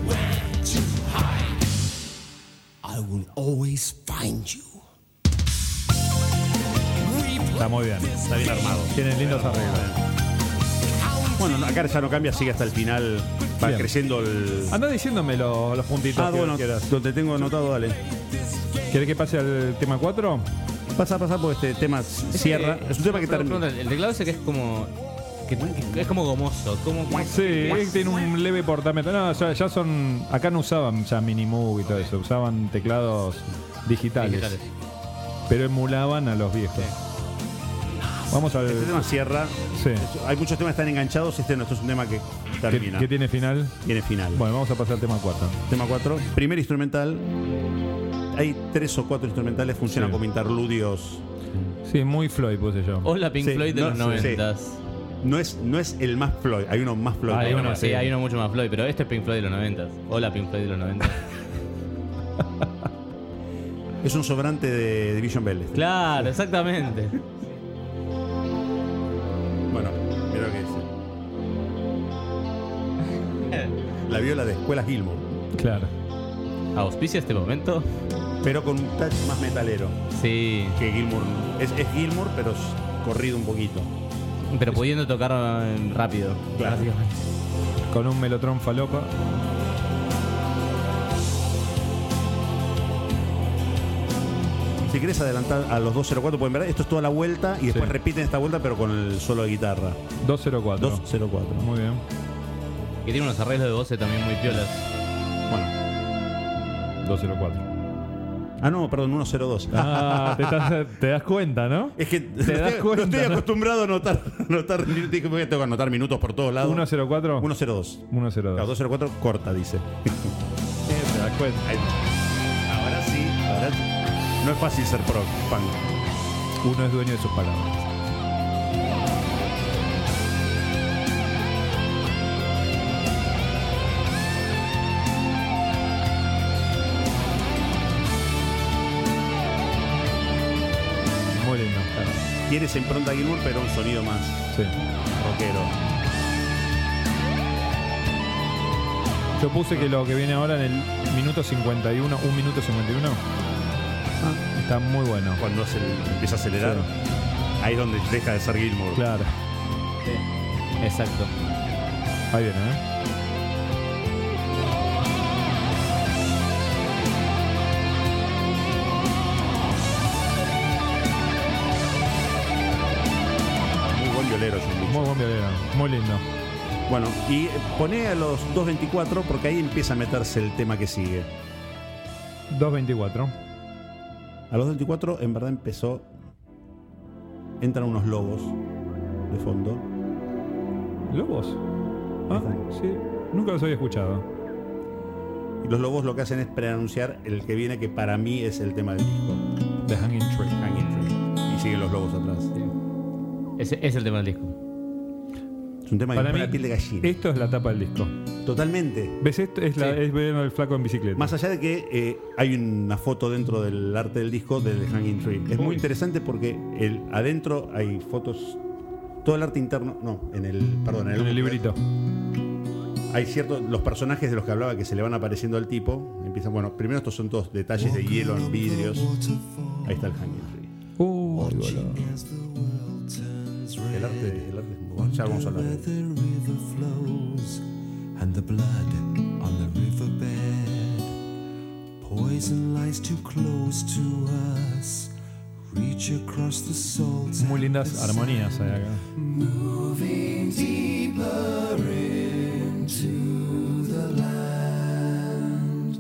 I will always find you. Está muy bien. Está bien armado. Tiene lindos arreglos. Bueno, acá ya no cambia, sigue hasta el final. va Bien. creciendo el... Anda diciéndome lo- los puntitos Ah, que bueno, quieras. lo te tengo anotado, dale. ¿Querés que pase al tema cuatro? Pasa, pasa, porque este tema cierra. Es un tema que Pregunta, termina. El teclado ese que es como. Que, que es como gomoso. Como, Sí, él tiene un leve portamento. No, ya, ya son. Acá no usaban ya Minimoog y todo eso, usaban teclados digitales, digitales. pero emulaban a los viejos. Vamos al. Este tema cierra. Sí. Hay muchos temas que están enganchados. Este no, esto es un tema que ¿Qué, termina. qué tiene final? Tiene final. Bueno, vamos a pasar al tema cuatro. Tema cuatro. Primer instrumental. Hay tres o cuatro instrumentales. Funcionan Sí. como interludios. Sí, muy Floyd puse yo. Hola Pink Sí, Floyd de no, los sí. noventas. No es, no es el más Floyd. Hay uno más Floyd. Ah, hay Hay uno, uno, sí, sí. hay uno mucho más Floyd, pero este es Pink Floyd de los noventas. Hola Pink Floyd de los noventas. Es un sobrante de Division Bell. este. Claro, exactamente. Bueno, mira lo que dice. La viola de Escuela Gilmour. Claro. ¿Auspicia este momento? Pero con un touch más metalero. Sí. Que Gilmour. Es, es Gilmour, pero es corrido un poquito. Pero pudiendo tocar eh, rápido. Claro. básicamente. Con un melotrón falopa. Si querés adelantar a los dos cero cuatro, pueden ver. Esto es toda la vuelta y después Sí. repiten esta vuelta, pero con el solo de guitarra. dos cero cuatro. dos cero cuatro. Muy bien. Que tiene unos arreglos de voces también muy piolas. Bueno. dos cero cuatro. Ah, no, perdón, uno cero dos. Ah, te, estás- te das cuenta, ¿no? Es que Te no das estoy, cuenta, no estoy ¿no? acostumbrado a anotar, anotar minutos. Dije, voy a tengo que anotar minutos por todos lados. uno cero cuatro. uno cero dos. uno cero Claro, dos. dos cero cuatro corta, dice. Te das cuenta. Ahí. Ahora sí, ahora sí. No es fácil ser pro, punk. Uno es dueño de sus palabras. Muy lindo. Tiene esa impronta Gilmour, pero un sonido más Sí. rockero. Yo puse que lo que viene ahora en el minuto cincuenta y uno, un minuto cincuenta y uno, está muy bueno. Cuando se empieza a acelerar, ahí es donde deja de ser Gilmour. Claro. Sí. Exacto. Ahí viene, ¿eh? Muy buen violero, John Beach. Muy buen violero. Muy lindo. Bueno, y pone a los dos veinticuatro porque ahí empieza a meterse el tema que sigue. dos veinticuatro. A los veinticuatro en verdad empezó. Entran unos lobos de fondo. ¿Lobos? Ah, Ahí están. sí. Nunca los había escuchado. Y los lobos lo que hacen es preanunciar el que viene, que para mí es el tema del disco. The Hanging Tree. Hanging Tree. Y siguen los lobos atrás. Ese es el tema del disco. Es un tema que Para me pone mí, la piel de gallina. esto es la tapa del disco. Totalmente. ¿Ves esto? Es, la, Sí. es ver el flaco en bicicleta. Más allá de que eh, hay una foto dentro del arte del disco del Hanging Tree. Es muy Uy. interesante porque el, adentro hay fotos. Todo el arte interno. No, en el. Perdón, en el librito. Hay ciertos. Los personajes de los que hablaba que se le van apareciendo al tipo. Empiezan. Bueno, primero estos son todos detalles de hielo en vidrios. Ahí está el Hanging Tree. Uy, boludo. El arte, el arte es muy bueno. Ya vamos a hablar de The river flows and the blood on the riverbed. Poison lies too close to us. Reach across the salt. Muy lindas armonías hay acá. Moving deeper into the land.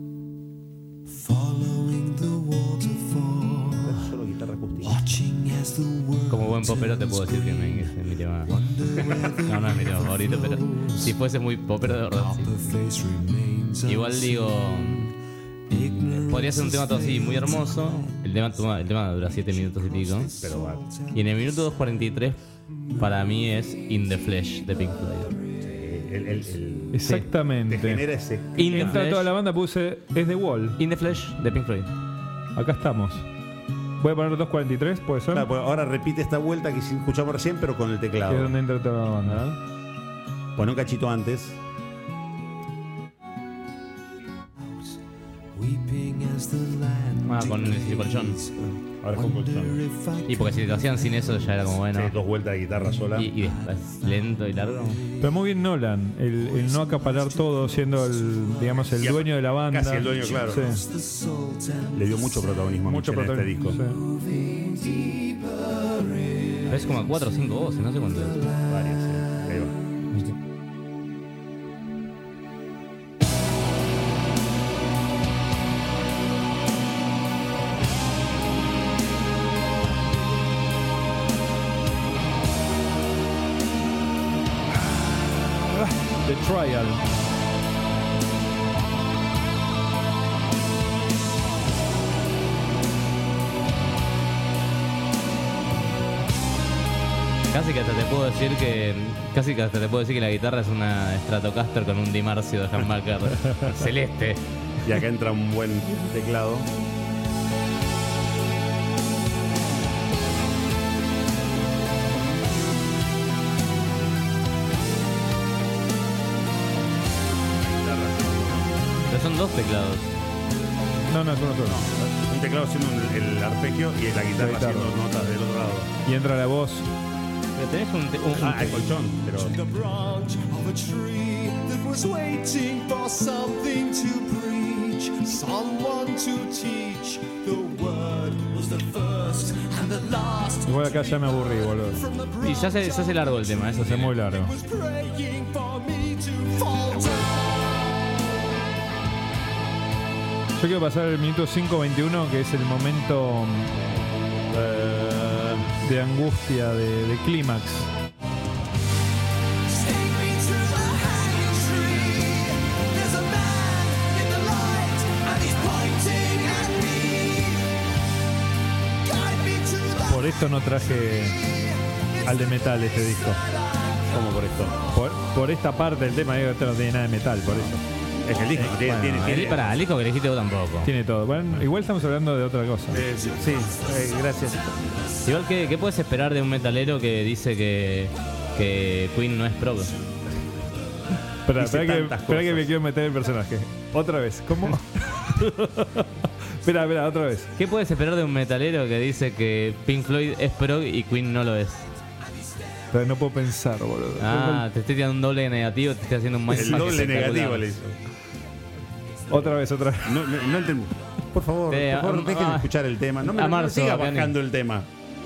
Following the waterfall. solo guitarra acústica. Watching as the world Como buen popero te puedo decir que me- es mi tema. No, no es mi tema favorito, pero si fuese muy popero de verdad, sí. the face remains Igual digo, ignorant. podría ser un tema todo así muy hermoso. El tema, toma- el tema dura siete minutos y pico. Pero va. Y en el minuto dos cuarenta y tres para mí es In the Flesh de Pink Floyd. El, el, el- Exactamente. te genera ese. In the Entra Flesh, toda la banda, puse es The Wall. In the Flesh de Pink Floyd. Acá estamos. Voy a poner dos cuarenta y tres, puede ser. Claro, pues ahora repite esta vuelta que escuchamos recién, pero con el Que es teclado. donde entra toda la banda. Pone un cachito antes. Weeping as Ah, con el colchón. Ahora es con colchón. Y porque si lo hacían sin eso ya era como bueno. Sí, dos vueltas de guitarra sola. Y, y después lento y largo. Pero muy bien Nolan, el, el no acaparar todo, siendo el, digamos, el Y dueño de la banda. casi el dueño, claro. Sí. Le dio mucho protagonismo a Mucho Mitchell en este disco. protagonismo. Sí. Pero es como cuatro o cinco voces, no sé cuánto es. Varias, sí. Ahí va. The Trial. Casi que hasta te puedo decir que. Casi que hasta te puedo decir que la guitarra es una Stratocaster con un Dimarcio de Hammaker celeste. Y acá entra un buen teclado. Pero son dos teclados. No, no, es uno solo. Un teclado haciendo el, el arpegio y la guitarra La guitarra. haciendo notas del otro lado. Y entra la voz. Pero tenés un. te- un- Ah, hay colchón, pero The branch of a tree that was waiting for something to preach, someone to teach. The word was the first and the last. Igual acá ya me aburrí, boludo. From the Y ya se, se hace largo el tema, eso sí. Es muy largo. was praying for me to falter. Yo quiero pasar el minuto cinco veintiuno, que es el momento eh, de angustia, de, de clímax. Take me to the hanging tree. There's a man in the light and he's pointing at me. Guide me to the Por esto no traje al de metal este disco. ¿cómo por esto? Por, por esta parte del tema, digo, esto no tiene nada de metal, por eso. Es el disco, tiene, Bueno, tiene, el- tiene- pará, el disco que elegiste vos tampoco. Tiene todo. Bueno, igual estamos hablando de otra cosa. Eh, sí, sí, eh, gracias. Igual que, ¿qué puedes esperar de un metalero que dice que, que Queen no es prog? Espera, dice espera que, tantas espera que cosas. me quiero meter el personaje. Otra vez, ¿cómo? Espera, espera, otra vez. ¿Qué puedes esperar de un metalero que dice que Pink Floyd es prog y Queen no lo es? Pero no puedo pensar, boludo. Ah, te estoy tirando un doble negativo, te estoy haciendo un El mindfuck doble espectacular. negativo le hizo. Otra vez, otra vez. No, no, no enten- Por favor, Eh, por favor, a- dejen a- escuchar el tema. No me, a no me marzo, siga Piani. bajando el tema.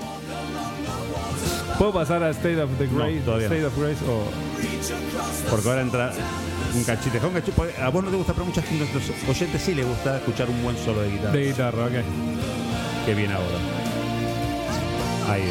¿Puedo pasar a State of the No, Grace? todavía no. State of Grace o... Porque ahora entra un cachito. Deja un cachito, porque a vos no te gusta, pero a muchas gente, nuestros oyentes sí les gusta escuchar un buen solo de guitarra. de guitarra, ok. Que viene ahora. Ahí.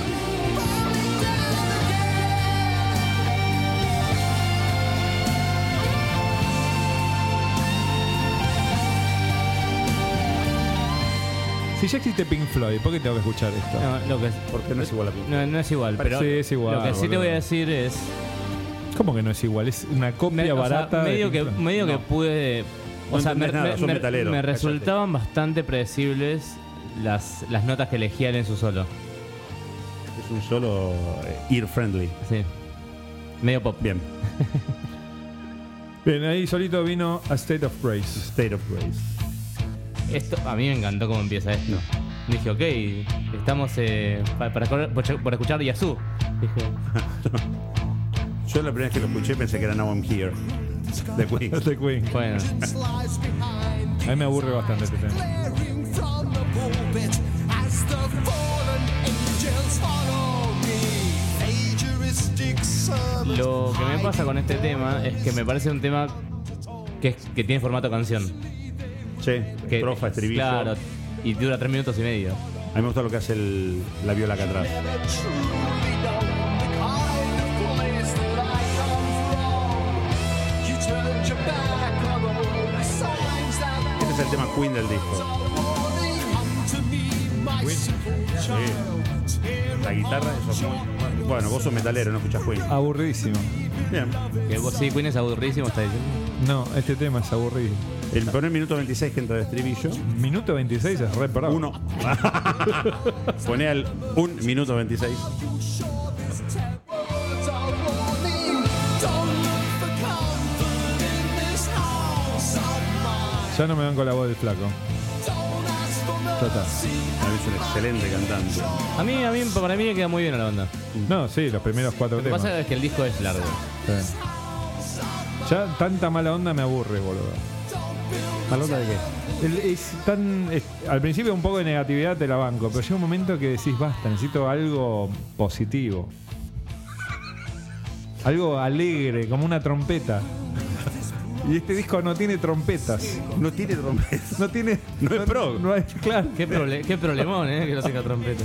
Si ya existe Pink Floyd, ¿por qué tengo que escuchar esto? No, lo que es, Porque no es igual a Pink Floyd. no, no es igual, pero Sí, es igual, lo que sí te boludo. voy a decir es ¿Cómo que no es igual? Es una copia me- o sea, barata. de medio que Pink Floyd. medio que No. pude o No sea, me, entendés nada, me- sos me- metalero, me cállate. resultaban bastante predecibles las, las notas que elegía él en su solo. Es un solo eh, ear friendly. Sí. Medio pop. Bien. Bien, ahí solito vino A State of Grace. State of Grace. Esto, a mí me encantó cómo empieza esto. Dije, ok, estamos eh, pa- para, correr- por, por escuchar Yazoo. Dije, Yo la primera vez que lo escuché pensé que era Now I'm Here. De Queen. The Queen. bueno, slides behind, A mí me aburre bastante este tema. glaring from the pulpit as the fallen angels follow me. Ageristic sermons. lo que me pasa con este tema es que me parece un tema que, es- que tiene formato canción. Sí, Que, estrofa, estribillo. Claro, y dura tres minutos y medio. A mí me gusta lo que hace el, la viola acá atrás. Never truly know the kind of place that I come from. You turned your back on all the signs that Este es el tema Queen del disco. warning. Come to me, my simple child. Tear La guitarra, eso es muy... Bueno, vos sos metalero, no escuchás Queen. Aburridísimo. Bien. Que vos sí, Queen es aburridísimo, está diciendo. No, este tema es aburrido. El poner minuto veintiséis que entra de estribillo. Minuto veintiséis es re parado. Uno. Pone al un minuto veintiséis. words are warning. Don't look for comfort in this house of mine. Ya no me van con la voz del flaco. Don't Total. A mí es un excelente cantante. A mí, a mí, para mí me queda muy bien a la banda. No, sí, los primeros cuatro Lo que temas. pasa es que el disco es largo. Sí. Ya tanta mala onda me aburre, boludo. ¿Mala onda de qué? El- es tan, es- al principio un poco de negatividad te la banco, pero llega un momento que decís basta, necesito algo positivo. Algo alegre, como una trompeta. Y este disco no tiene trompetas. No tiene trompeta. No tiene. No es prog. No hay, claro. Qué, prole- qué problemón, ¿eh? Que no tenga trompeta.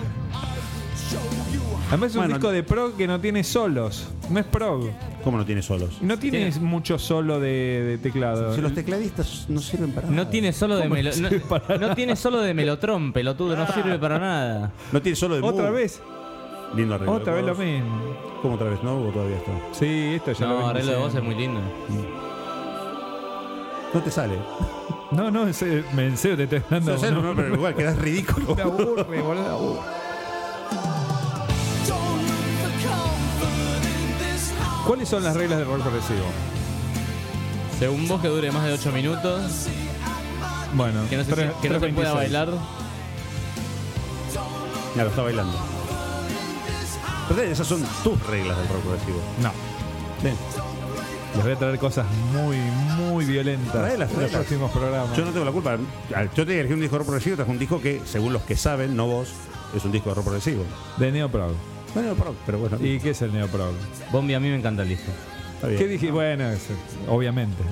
Además es un Bueno, disco de prog que no tiene solos. No es prog. ¿Cómo no tiene solos? Y no tiene Tiene- mucho solo de, de teclado. Si los tecladistas no sirven para No nada. tiene solo de ¿Cómo melo- no no, sirve para no tiene solo de melotron, pelotudo, no sirve para nada. No tiene solo de Otra Moog. vez. Lindo arreglo. Otra de vez lo voz. mismo. ¿Cómo otra vez? ¿No? ¿O todavía está? Sí, esto ya lo No, vengo arreglo de voz es diciendo. muy lindo. No te sale. No, no, en serio, me- en serio te estoy hablando. No, sé, no, pero igual quedas ridículo. Me aburre, boludo. me aburre. ¿Cuáles son las reglas del rock progresivo? Según vos que dure más de ocho minutos, Bueno, que no se, tres- que no se tres pueda veintiséis. bailar. Ya lo está bailando. Pero esas son tus reglas del rock progresivo. No. Sí. Les voy a traer cosas muy, muy violentas Tráelas, en los tráelas. próximos programas. Yo no tengo la culpa. Yo te elegí un disco de rock progresivo, traje un disco que, según los que saben, no vos, es un disco de rock progresivo. De Neoprog. Bueno, pero, pero bueno, ¿Y qué es el Neoprog? Bombi, a mí me encanta el disco. está bien. ¿Qué dije? Bueno, es- obviamente.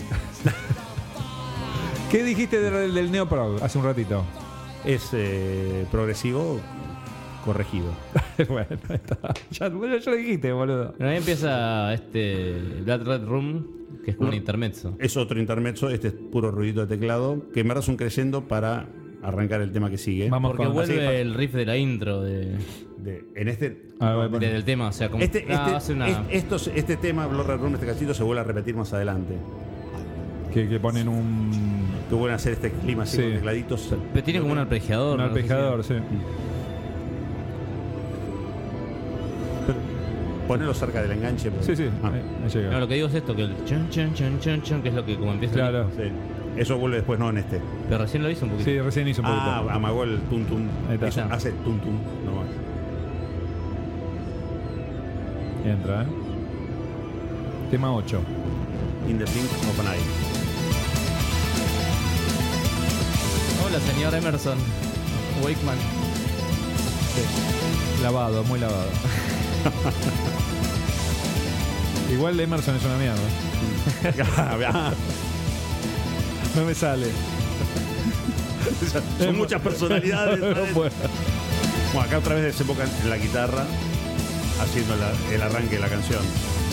¿Qué dijiste del, del Neoprog hace un ratito? Es eh, progresivo corregido. Bueno, ahí está. Ya, bueno, ya lo dijiste, boludo. Bueno, ahí empieza este Blood Red Room, que es como un intermezzo. Es otro intermezzo, este es puro ruidito de teclado, que en verdad es un crescendo para arrancar el tema que sigue. Vamos Porque con... así que vuelve pasa. el riff de la intro de, De- en este, A ver, de- del tema, o sea, como este, ah, este, hace una este, estos- este tema, Blood Red Room, este cachito, se vuelve a repetir más adelante. que, que ponen un... Que vuelven a hacer este clima así Sí. con tecladitos. pero tiene como un arpegiador. Un ¿no? arpegiador, sí. Ponelo cerca del enganche. porque- Sí, sí, Ah, ahí, ahí llega. No, lo que digo es esto, que el chon chon chon chon chon, que es lo que como empieza el Claro. sí. Eso vuelve después, no en este. disco. Pero recién lo hizo un poquito. Sí, recién hizo un poquito. Ah, amagó el tum tum. Ahí está. Hizo- hace tum tum nomás. Entra, ¿eh? Tema ocho. In the blink of an eye. Hola, señor Emerson Wakeman. Lavado, muy lavado. Igual Emerson es una mierda. Ah, No me sale. Son muchas personalidades. ¿sabes? Bueno. Bueno, acá otra vez desembocan en la guitarra haciendo la- el arranque de la canción.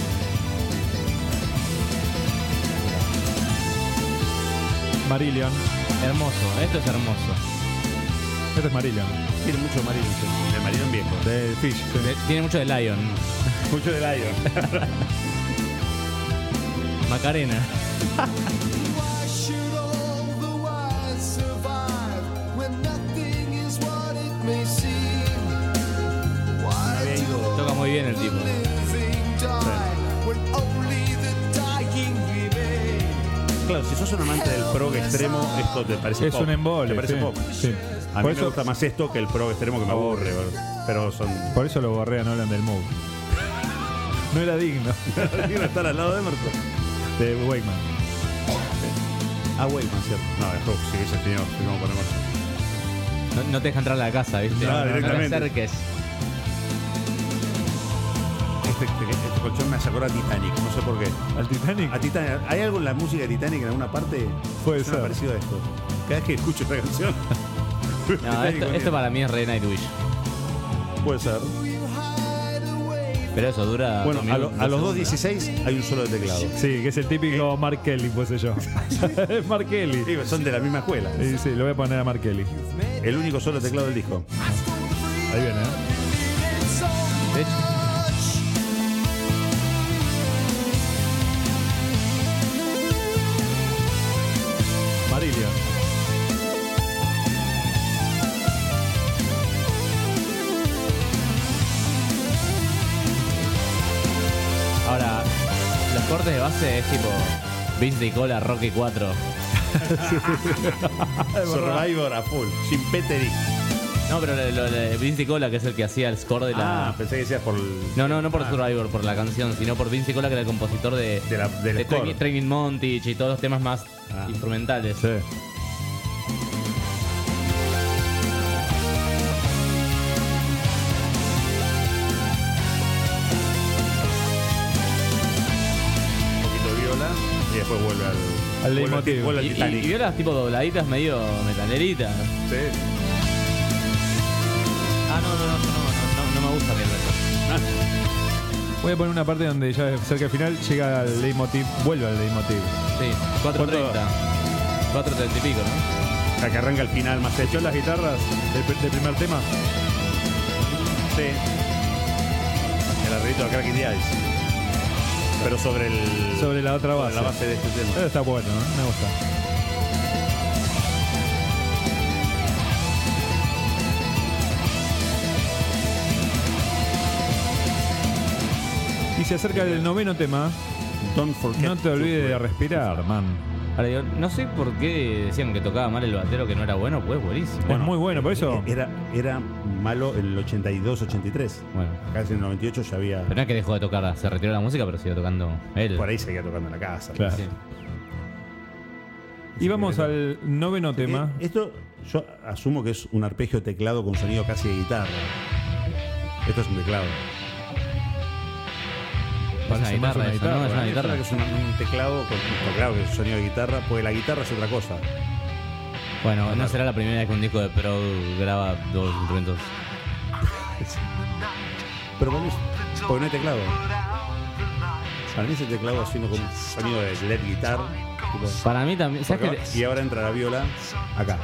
Marillion. Hermoso, esto es hermoso. Este es Marillion. Tiene mucho Marillion, sí. De Marillion viejo. De Fish. sí. De- tiene mucho de Lion. Mucho de Lion. Macarena. Why should all the wise survive when nothing is what it may seem? Why Había ido. Toca muy bien el tipo. do living die when only the dying remain? Claro, si sos un amante del prog extremo, esto te parece Es pop. un embole. ¿Te parece sí. pop? Sí. A Por mí me eso, gusta más esto que el prog extremo que me aburre. Pero son. por eso lo borré a Nolan del Move. No era digno. Quiero estar al lado de Emerson. De Wakeman. Ah, Wakeman, cierto. No, es rock, sí, ese señor. Firmó por Emerson. No, no te deja entrar a la casa, ¿viste? No, no, no te directamente. acerques. Este, este, este colchón me hace acordar a Titanic, no sé por qué. ¿Al Titanic? A Titanic. ¿Hay algo en la música de Titanic en alguna parte? Puede Suena ser. parecido a esto. Cada vez que escucho esta canción. No, Titanic esto, con esto para mí es Re Nightwish. Puede ser. Pero eso dura. Bueno, dos a, lo- minutos, a los dos segundos. dieciséis hay un solo de teclado. Sí, que es el típico Mark Kelly, puse yo. Es Mark Kelly. Sí, son de la misma escuela. Sí, sí, lo voy a poner a Mark Kelly. El único solo teclado del disco. Ahí viene, ¿eh? De hecho, Marillion. ahora, los cortes de base es tipo Vince de Cola, Rocky cuatro. Survivor a full. Jim Petterick. No, pero lo, lo de Vince Cola, que es el que hacía el score de la. Ah, pensé que decías por el... No, no, no por ah. Survivor, por la canción, sino por Vince Cola, que era el compositor de, De la- del de score. Training, Training Montage y todos los temas más Ah. instrumentales. Sí. Un poquito de viola y después vuelve al... Al vuelve leitmotiv. vuelve al Y, y, Titanic. y violas tipo dobladitas, medio metaleritas. Sí. Ah, no, no, no, no, no, no, no me gusta bien eso. Voy a poner una parte donde ya cerca del final llega al leitmotiv, vuelve al leitmotiv. Sí, cuatro treinta. cuatro treinta y pico, ¿no? La que arranca el final más hecho. ¿Escuchó las guitarras del, pr- del primer tema? Sí. El arreglito de Cracky Dice. Pero sobre el... Sobre la otra sobre base. la base de este tema. Eso está bueno, ¿eh? Me gusta. Y se acerca el noveno tema. Don't forget No te olvides to- de respirar, man. Ahora digo, no sé por qué decían que tocaba mal el batero, que no era bueno, pues buenísimo. es muy bueno, por eso. Era, era malo el ochenta y dos ochenta y tres. Bueno, Acá en el noventa y ocho ya había... pero no es que dejó de tocar, se retiró la música, pero siguió tocando él. Por ahí seguía tocando en la casa. Claro. Sí. Y vamos al noveno tema. Eh, Esto yo asumo que es un arpegio teclado con sonido casi de guitarra. Esto es un teclado. Es una Parece más guitarra, una eso, ¿no? Es una Para mí guitarra. suena que es un, un teclado con, con- claro que es sonido de guitarra, porque la guitarra es otra cosa. Bueno, no será la primera vez que un disco de Pro graba dos instrumentos. Pero para mí es- porque no hay teclado. Para mí ese teclado haciendo con un sonido de lead guitar. tipo- Para mí también. ¿Sabes porque qué? va- y ahora entra la viola acá.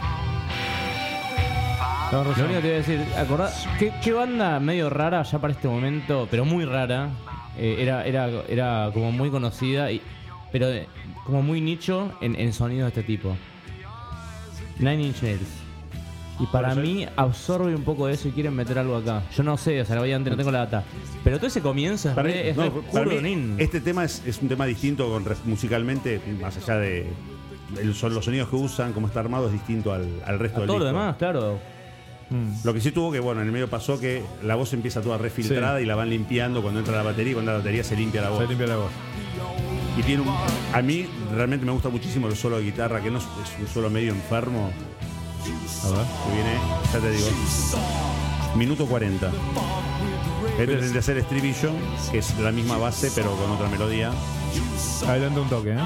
No, Lo único que te voy a decir, acordá, ¿qué, qué banda medio rara ya para este momento, pero muy rara, eh, era, era, era como muy conocida, y, pero de- como muy nicho en, en sonidos de este tipo? Nine Inch Nails. Y para Bueno, mí absorbe un poco de eso y quieren meter algo acá. Yo no sé, o sea, obviamente no tengo la data. Pero todo ese comienzo es Para re, mí- es no, re para puro mí, nin. este tema es, es un tema distinto con, res- musicalmente, más allá de el- son los sonidos que usan, cómo está armado, es distinto al, al resto A del todo lo disco. demás, claro. Mm. Lo que sí tuvo que, bueno, en el medio pasó que la voz empieza toda refiltrada Sí. y la van limpiando cuando entra la batería y cuando la batería se limpia la voz. Se limpia la voz. Y tiene un, a mí realmente me gusta muchísimo el solo de guitarra, que no es, es un solo medio enfermo. A ver, que viene, ya te digo, minuto cuarenta. Este es el tercer estribillo, que es la misma base pero con otra melodía. Adelante un toque, ¿eh?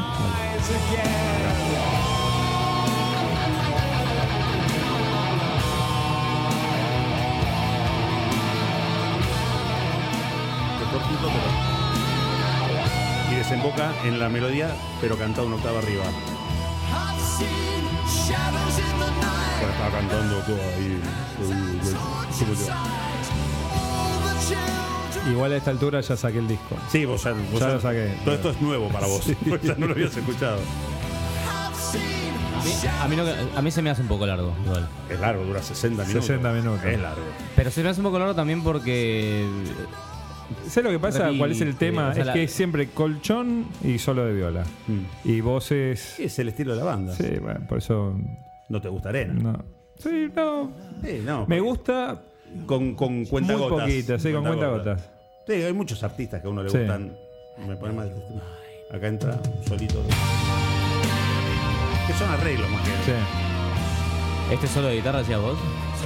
Que es cortito, pero- y desemboca en la melodía, pero cantado una octava arriba. Bueno, estaba cantando todo ahí. Igual a esta altura ya saqué el disco. Sí, vos ya, vos Ya ya- lo saqué. Todo esto es nuevo para vos. Vos ya no lo habías escuchado. A mí, no- a mí se me hace un poco largo, igual. Es largo, dura sesenta minutos. sesenta minutos. Es largo. Pero se me hace un poco largo también porque. ¿Sabes lo que pasa? Repite, ¿Cuál es el tema? o sea, es la- que es siempre colchón y solo de viola. Mm. Y voces. Es el estilo de la banda. Sí, bueno, por eso. No te gusta Arena. No. Sí, no. Sí, no. Me gusta Con, con cuentagotas. muy poquito, sí, con Cuentagotas. cuentagotas. Sí, hay muchos artistas que a uno le Sí. gustan. Me pone mal. Acá entra solito. Que son arreglos más que. Sí. ¿Este solo de guitarra decías vos?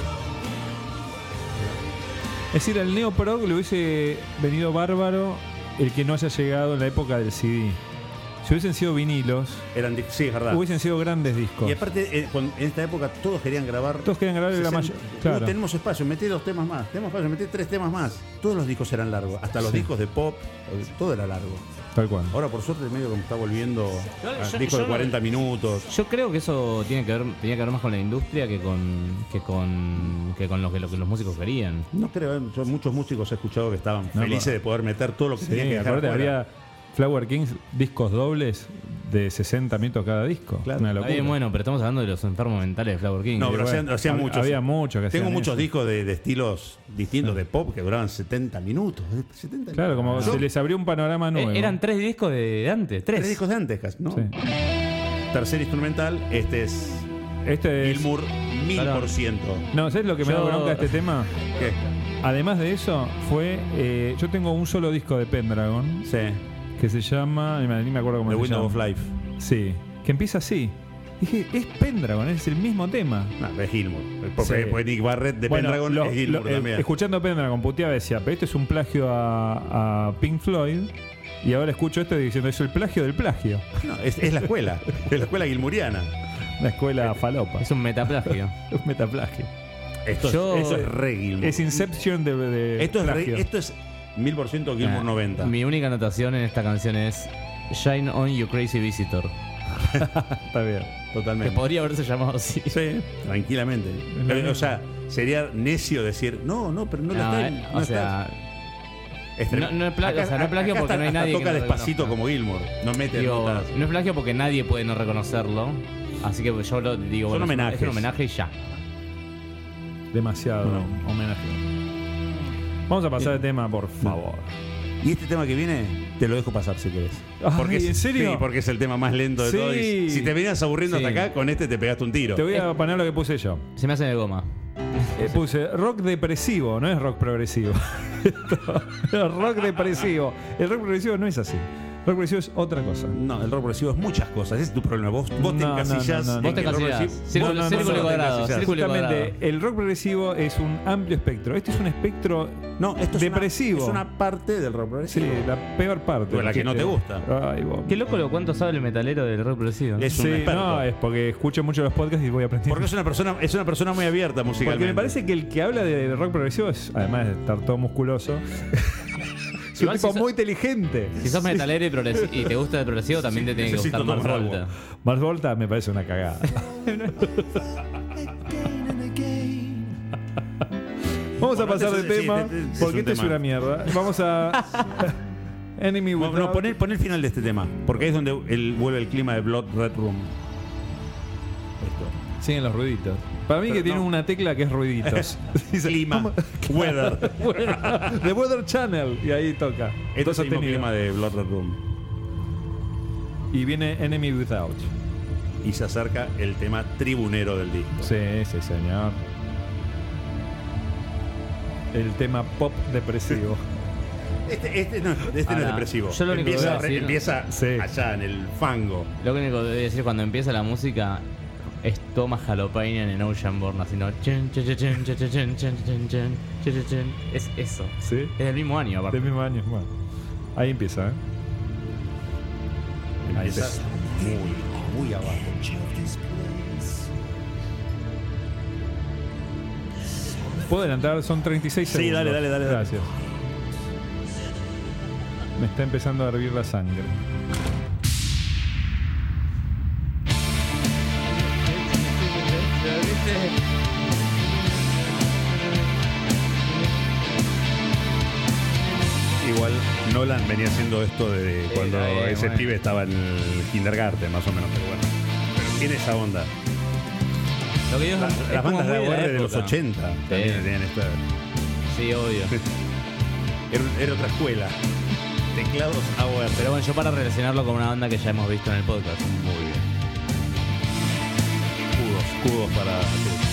Es decir, al neoprog le hubiese venido bárbaro el que no haya llegado en la época del C D. Si hubiesen sido vinilos, Eran, di- sí, es verdad. hubiesen sido grandes discos. Y aparte, eh, cuando- en esta época todos querían grabar. Todos querían grabar la sesenta. mayor. Uh, Claro. tenemos espacio, metí dos temas más. Tenemos espacio, metí tres temas más. Todos los discos eran largos. Hasta los Sí. discos de pop, eh, todo era largo. Tal cual. Ahora, por suerte, medio como está volviendo Yo- a yo- discos yo- de cuarenta minutos. Yo creo que eso tiene que ver, tenía que ver más con la industria que con que con que con lo que, lo que los músicos querían. No creo, eh, yo muchos músicos he escuchado que estaban No, felices pero- de poder meter todo lo que Sí, tenían que dejar aparte afuera. había Flower Kings, discos dobles de sesenta minutos cada disco. Claro. Una Está locura. bien, bueno, pero estamos hablando de los enfermos mentales de Flower King. No, pero bueno, hacían, hacían hab- muchos. había muchos que Tengo hacían muchos eso. discos de, de estilos distintos de pop que duraban setenta minutos. eh, setenta Claro, como Yo- se les abrió un panorama nuevo. Eh, eran tres discos de, de antes, tres. tres discos de antes casi, ¿no? Sí. tercer instrumental, este es Este es. Gilmour mil por ciento. No, ¿sabes lo que me Yo- da bronca de este tema? ¿Qué? Además de eso, fue. eh, yo tengo un solo disco de Pendragon Sí. que se llama. Ni me, ni me acuerdo cómo The se Window llama. of Life. Sí, que empieza así. Dije, es Pendragon, es el mismo tema. No, es Gilmour. Porque, Sí. porque Nick Barrett de Bueno, Pendragon lo- es Gilmour lo- eh, también. escuchando Pendragon puteaba decía, pero esto es un plagio a, a Pink Floyd. Y ahora escucho esto diciendo, es el plagio del plagio. No, es, es la escuela. Es la escuela gilmuriana. La escuela falopa. Es un metaplagio. un metaplagio. Esto, Yo- es, eso es re Gilmour. Es Inception de, de esto, es re- plagio. esto es mil por ciento Gilmour Ah, noventa. Mi única anotación en esta canción es Shine on you crazy visitor. Está bien. Que Totalmente. podría haberse llamado así. Sí, tranquilamente. lo Pero, mismo. o sea, sería necio decir, no, no, pero no, lo No, está. eh, no o está. sea, Es no- no es plagio, o sea, no es plagio porque no hay nadie que toca lo despacito reconozca. como Gilmour. No mete digo, notas. no es plagio porque nadie puede no reconocerlo. Así que yo lo digo, Son bueno, es un- homenajes. es un homenaje y ya. Demasiado No. homenaje. Vamos a pasar de tema, por favor. Y este tema que viene, te lo dejo pasar si querés. Ay, es, ¿en serio? Sí, porque es el tema más lento de Sí. todo. Y si te venías aburriendo Sí. hasta acá, con este te pegaste un tiro. Te voy a poner lo que puse yo. Se me hace de goma. Eh, puse rock depresivo, no es rock progresivo. Es rock depresivo. El rock progresivo no es así. El rock progresivo es otra cosa. No, el rock progresivo es muchas cosas. Ese es tu problema. Vos, vos te No, no, encasillas. no, no, no. en Vos te que el rock encasillas. progresivo- Círculo- vos- vos círculo te cuadrado, encasillás. círculo Justamente, cuadrado. el rock progresivo es un amplio espectro. Este es un espectro No, esto es depresivo. Una, es una parte del rock Sí, progresivo. la peor parte. O la que no te gusta. Ay, vos. Qué loco lo cuánto sabe el metalero del rock progresivo. Es un Sí, experto. no, es porque escucho mucho los podcasts y voy aprendiendo. Porque es una persona, es una persona muy abierta musicalmente. Porque me parece que el que habla de rock progresivo es, además de estar todo musculoso, es un Igual tipo si so- muy inteligente. Si sos metalero y, progresi- y te gusta el progresivo, también te tiene que necesito gustar Mars tomar Volta. agua. Mars Volta me parece una cagada. Vamos a Bueno, pasar de este es- sí, tema, este es porque un este es tema. una mierda. Vamos a Enemy No, Without. no, pon el, pon el final de este tema. Porque ahí es donde el, vuelve el clima de Blood Red Room. Esto. Siguen los ruiditos. Para mí Pero que tiene no. una tecla que es ruiditos. Dice, Clima. ¿cómo? Weather. The Weather Channel. Y ahí toca. Esto es Todo el mismo sostenido. clima de Blood Red Room. Y viene Enemy Without. Y se acerca el tema tribunero del disco. Sí, sí, señor. El tema pop depresivo. Este, este no, este no es Ahora, depresivo. yo lo único que empieza voy a decir- empieza Sí. allá en el fango. Lo único que voy a decir cuando empieza la música es Thomas Halopainen en Ocean Born haciendo chun, chun, chun, chun, chun, chun, chun, chun, chun, chun, chun, chun. Es eso. Sí. Es del mismo año, aparte. Del mismo año. Bueno. Ahí empieza, ¿eh? Ahí Empieza empieza. muy, muy abajo. ¿Puedo adelantar? Son treinta y seis Sí, segundos. dale, dale, dale, dale. Gracias. Me está empezando a hervir la sangre. Igual Nolan venía haciendo esto de cuando está bien, ese bueno. pibe estaba en el kindergarten, más o menos, pero bueno. Pero tiene esa onda. Lo que digo es, Las, es las como bandas de muy la A O R de los época. ochenta también tenían esta. Sí, obvio. Era, era otra escuela. Teclados A O R. Pero bueno, yo para relacionarlo con una banda que ya hemos visto en el podcast. Muy bien. Escudos, escudos para Cruz.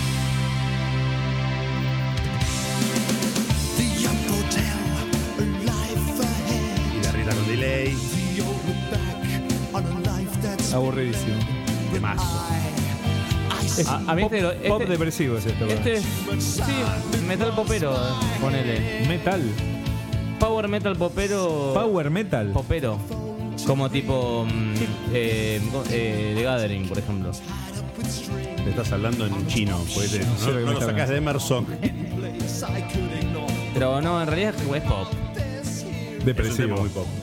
The young hotel, a life ahead. Y la Rita con delay. The old look back on a life that's Aburridísimo. De mazo. I see. A, a mí Pop, este, este, pop depresivo es esto. este es sí, metal popero, ponele. Metal. Power metal popero. Power metal. Popero. Como tipo mm, eh, eh, The Gathering, por ejemplo. Le estás hablando en chino, porque te- sé no, lo que me no lo está sacás de Emerson. Pero no, en realidad es pop. Es un tema Depresivo. muy pop.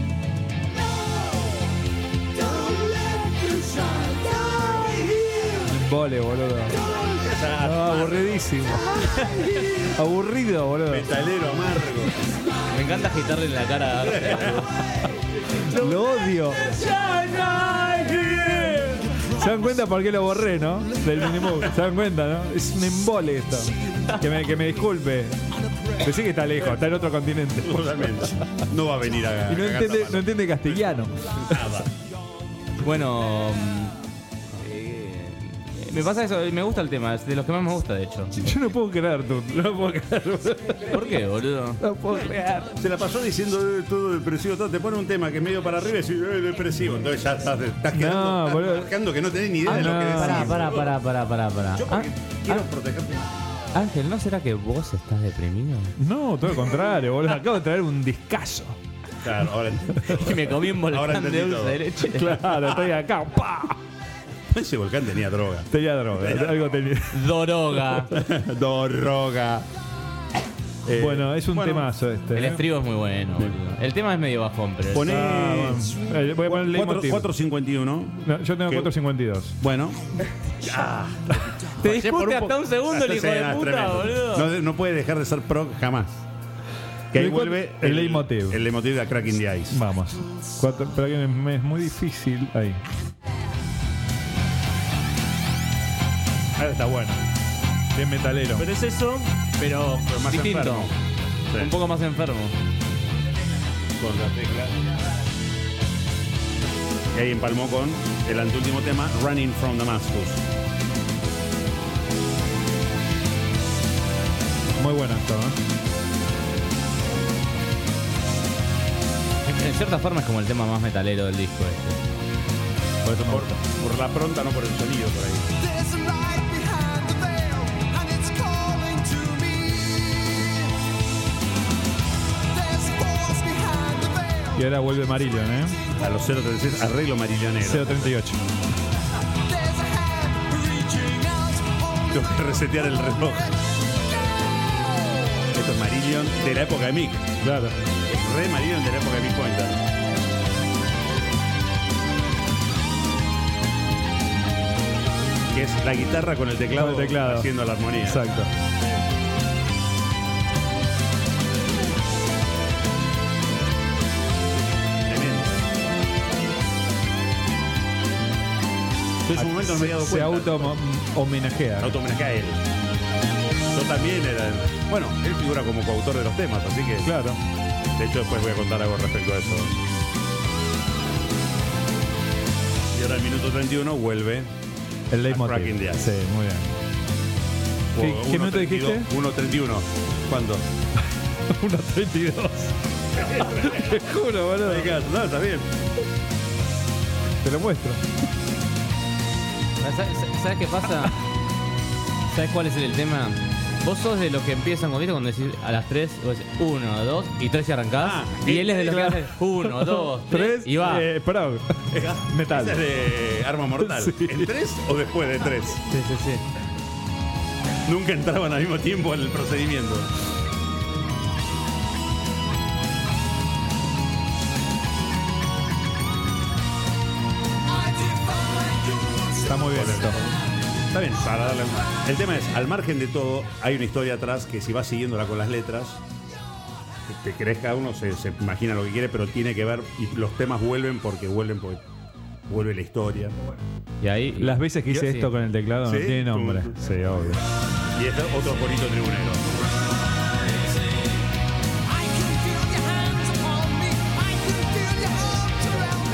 Vole, boludo. No, aburridísimo. Aburrido, boludo. Metalero amargo. Me encanta agitarle en la cara a Arte. Lo odio. ¿Se dan cuenta por qué lo borré, no? Del Minimoog. ¿Se dan cuenta, no? Es un embole esto. Que me, que me disculpe. Pensé que está lejos, está en otro continente. Totalmente. No va a venir a. Y no a entiende, cagar no entiende castellano. nada. Bueno, eh, me pasa eso, me gusta el tema, es de los que más me gusta, de hecho. Yo no puedo creer, tú. No lo puedo creer. ¿Por qué, boludo? No puedo creer. Se la pasó diciendo eh, todo depresivo, todo. Te pone un tema que es medio para arriba y decís, eh, depresivo. Entonces ya estás, estás quedando, No, estás boludo. marcando que no tenés ni idea Ah, de lo no. que decís. Pará, pará, pará, pará, pará, pará. Yo porque Ah, quiero ah, protegerte. Ángel, ¿no será que vos estás deprimido? No, todo lo contrario, boludo. Acabo de traer un discazo. Claro, ahora Y me comí un Ahora volcán entendí de dulce todo. de leche. Claro, estoy acá. ¡Pah! ese volcán tenía droga. Tenía droga, algo tenía. Doroga. Droga. Eh, Bueno, es un bueno, temazo este. El ¿eh? estribo es muy bueno, boludo. El tema es medio bajón, pero... Poné Ah, bueno. Eh, voy a poner el leitmotiv. cuatro cincuenta y uno. No, yo tengo ¿Qué? cuatro cincuenta y dos. Bueno. Te Fallé por discute un hasta po- un segundo el Hasta hijo de escena, puta, tremendo. boludo. No, no puede dejar de ser prog jamás. Que ahí ¿Y cuál- vuelve el leitmotiv? El leitmotiv de A Crack in the Ice. Vamos. Cuatro, pero que me- es muy difícil. Ahí. Ahí está bueno. Bien metalero. Pero es eso, pero, Pero más distinto. enfermo. Sí. Un poco más enfermo. Con la tecla. Y ahí empalmó con el anteúltimo tema, Running from Damascus. Muy bueno esto, ¿eh? En cierta forma es como el tema más metalero del disco este. Por eso me Por, gusta. por la pronta, no por el sonido por ahí. There's a light behind the veil, and it's calling to me. There's force behind the veil. Y ahora vuelve Marillion, ¿eh? A los cero treinta y seis, arreglo marillonero. cero treinta y ocho. There's a hand reaching out, only Tengo que resetear el reloj. Esto es Marillion de la época de Mick. Claro. Re Marillion de la época de Mick Pointer. Que es la guitarra con el teclado, Con el teclado. haciendo la armonía. Exacto. Tremendo. Yo en su momento no me había dado Se cuenta. auto homenajea. Se auto-homenajea a él. Yo también era. Bueno, él figura como coautor de los temas, así que. Claro. De hecho, después voy a contar algo respecto a eso. Y ahora el minuto treinta y uno vuelve. El A leitmotiv. Crack in the Ice. Sí, muy bien. ¿Qué- qué minuto dijiste? uno treinta y uno. ¿Cuándo? uno treinta y dos. Te juro, boludo. No, está bien. Te lo muestro. ¿Sabes, ¿Sabes qué pasa? ¿Sabes cuál es el tema? Vos sos de los que empiezan con, ¿viste? Cuando decís a las tres, vos decís uno, dos y tres y arrancás. Ah, y él es de los claro. que hace uno, dos, tres, Tres y va. Eh, prog. Metal. Esa es de Arma Mortal. Sí. ¿En tres o después de tres? Sí, sí, sí. Nunca entraban al mismo tiempo en el procedimiento. Está muy bien esto. Está bien, para darle un- El tema es, al margen de todo, hay una historia atrás que si vas siguiéndola con las letras, te crees cada uno se, se imagina lo que quiere, pero tiene que ver, y los temas vuelven porque vuelven, porque vuelve la historia. Y ahí. Las veces que hice Sí. esto con el teclado no ¿Sí? tiene nombre. Tú- Sí, obvio. Y este otro corito tribunero. I can feel your hands upon me. I can feel your arms around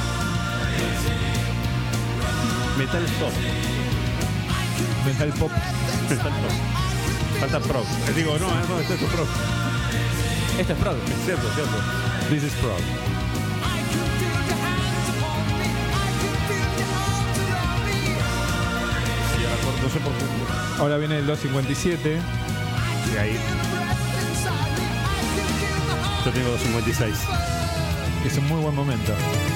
me. Metal Stop. Metal pop. Metal Stop. Falta prog. Les digo, no, no, esto es prog. Esto es prog. Es cierto, es cierto. This is prog. I can feel your hands upon me. I can feel your arms around me. Y ahora por- no sé por qué. Ahora viene el dos cincuenta y siete. Y ahí Breath inside me. I can feel the heart. yo tengo dos cincuenta y seis. Es un muy buen momento.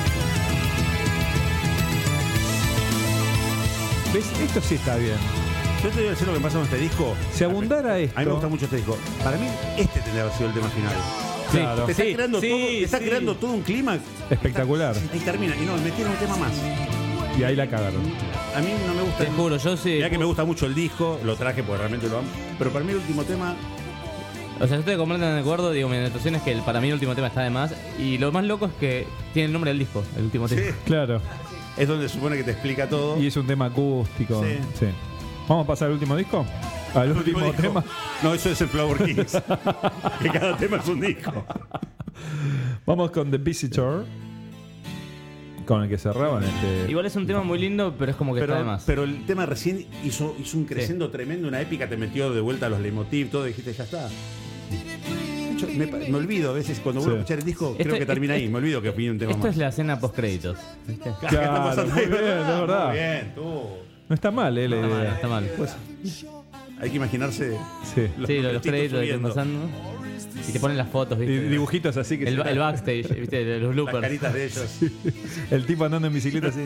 ¿Ves? Esto sí está bien. Yo te voy a decir lo que pasa con este disco. Si abundara esto. A mí me gusta mucho este disco. Para mí, este tendría que haber sido el tema final. Sí, Claro. Te está, sí, creando, sí, todo, te está sí. creando todo un clima Espectacular. Y termina. Y no, metieron un tema más. Y ahí la cagaron. A mí no me gusta. Te juro, yo sí. Mirá que me gusta mucho el disco, lo traje porque realmente lo amo. Pero para mí el último tema. O sea, yo estoy completamente de acuerdo. Digo, mi anotación es que el- para mí el último tema está de más. Y lo más loco es que tiene el nombre del disco, el último Sí, tema. Claro. es donde se supone que te explica todo. Y es un tema acústico. Sí. Sí. ¿Vamos a pasar al último disco? Al El último, disco. tema. No, eso es el Flower Kings. Que cada tema es un disco. Vamos con The Visitor. Con el que cerraban este. Igual es un tema muy lindo, pero es como que Pero, está de más. pero el tema recién hizo, hizo un crescendo tremendo, una épica, te metió de vuelta a los leitmotiv, todo, dijiste, ya está. De hecho, me, me olvido a veces, cuando vuelvo Sí. a escuchar el disco, Esto- creo que termina esto- ahí, me olvido que viene un tema Esto más. es la escena post créditos. ¿Viste? ¿Qué está Claro, pasando muy ahí? bien, es verdad. Muy bien, tú. No está mal, ¿eh? La Está mal, idea. está mal. Pues, hay que imaginarse Sí. los, Sí, los, los numeritos créditos que subiendo, están pasando. Y te ponen las fotos, Y ¿viste? dibujitos así que El, se- ba- el backstage, ¿viste? De los las loopers. caritas de ellos. el tipo andando en bicicleta así.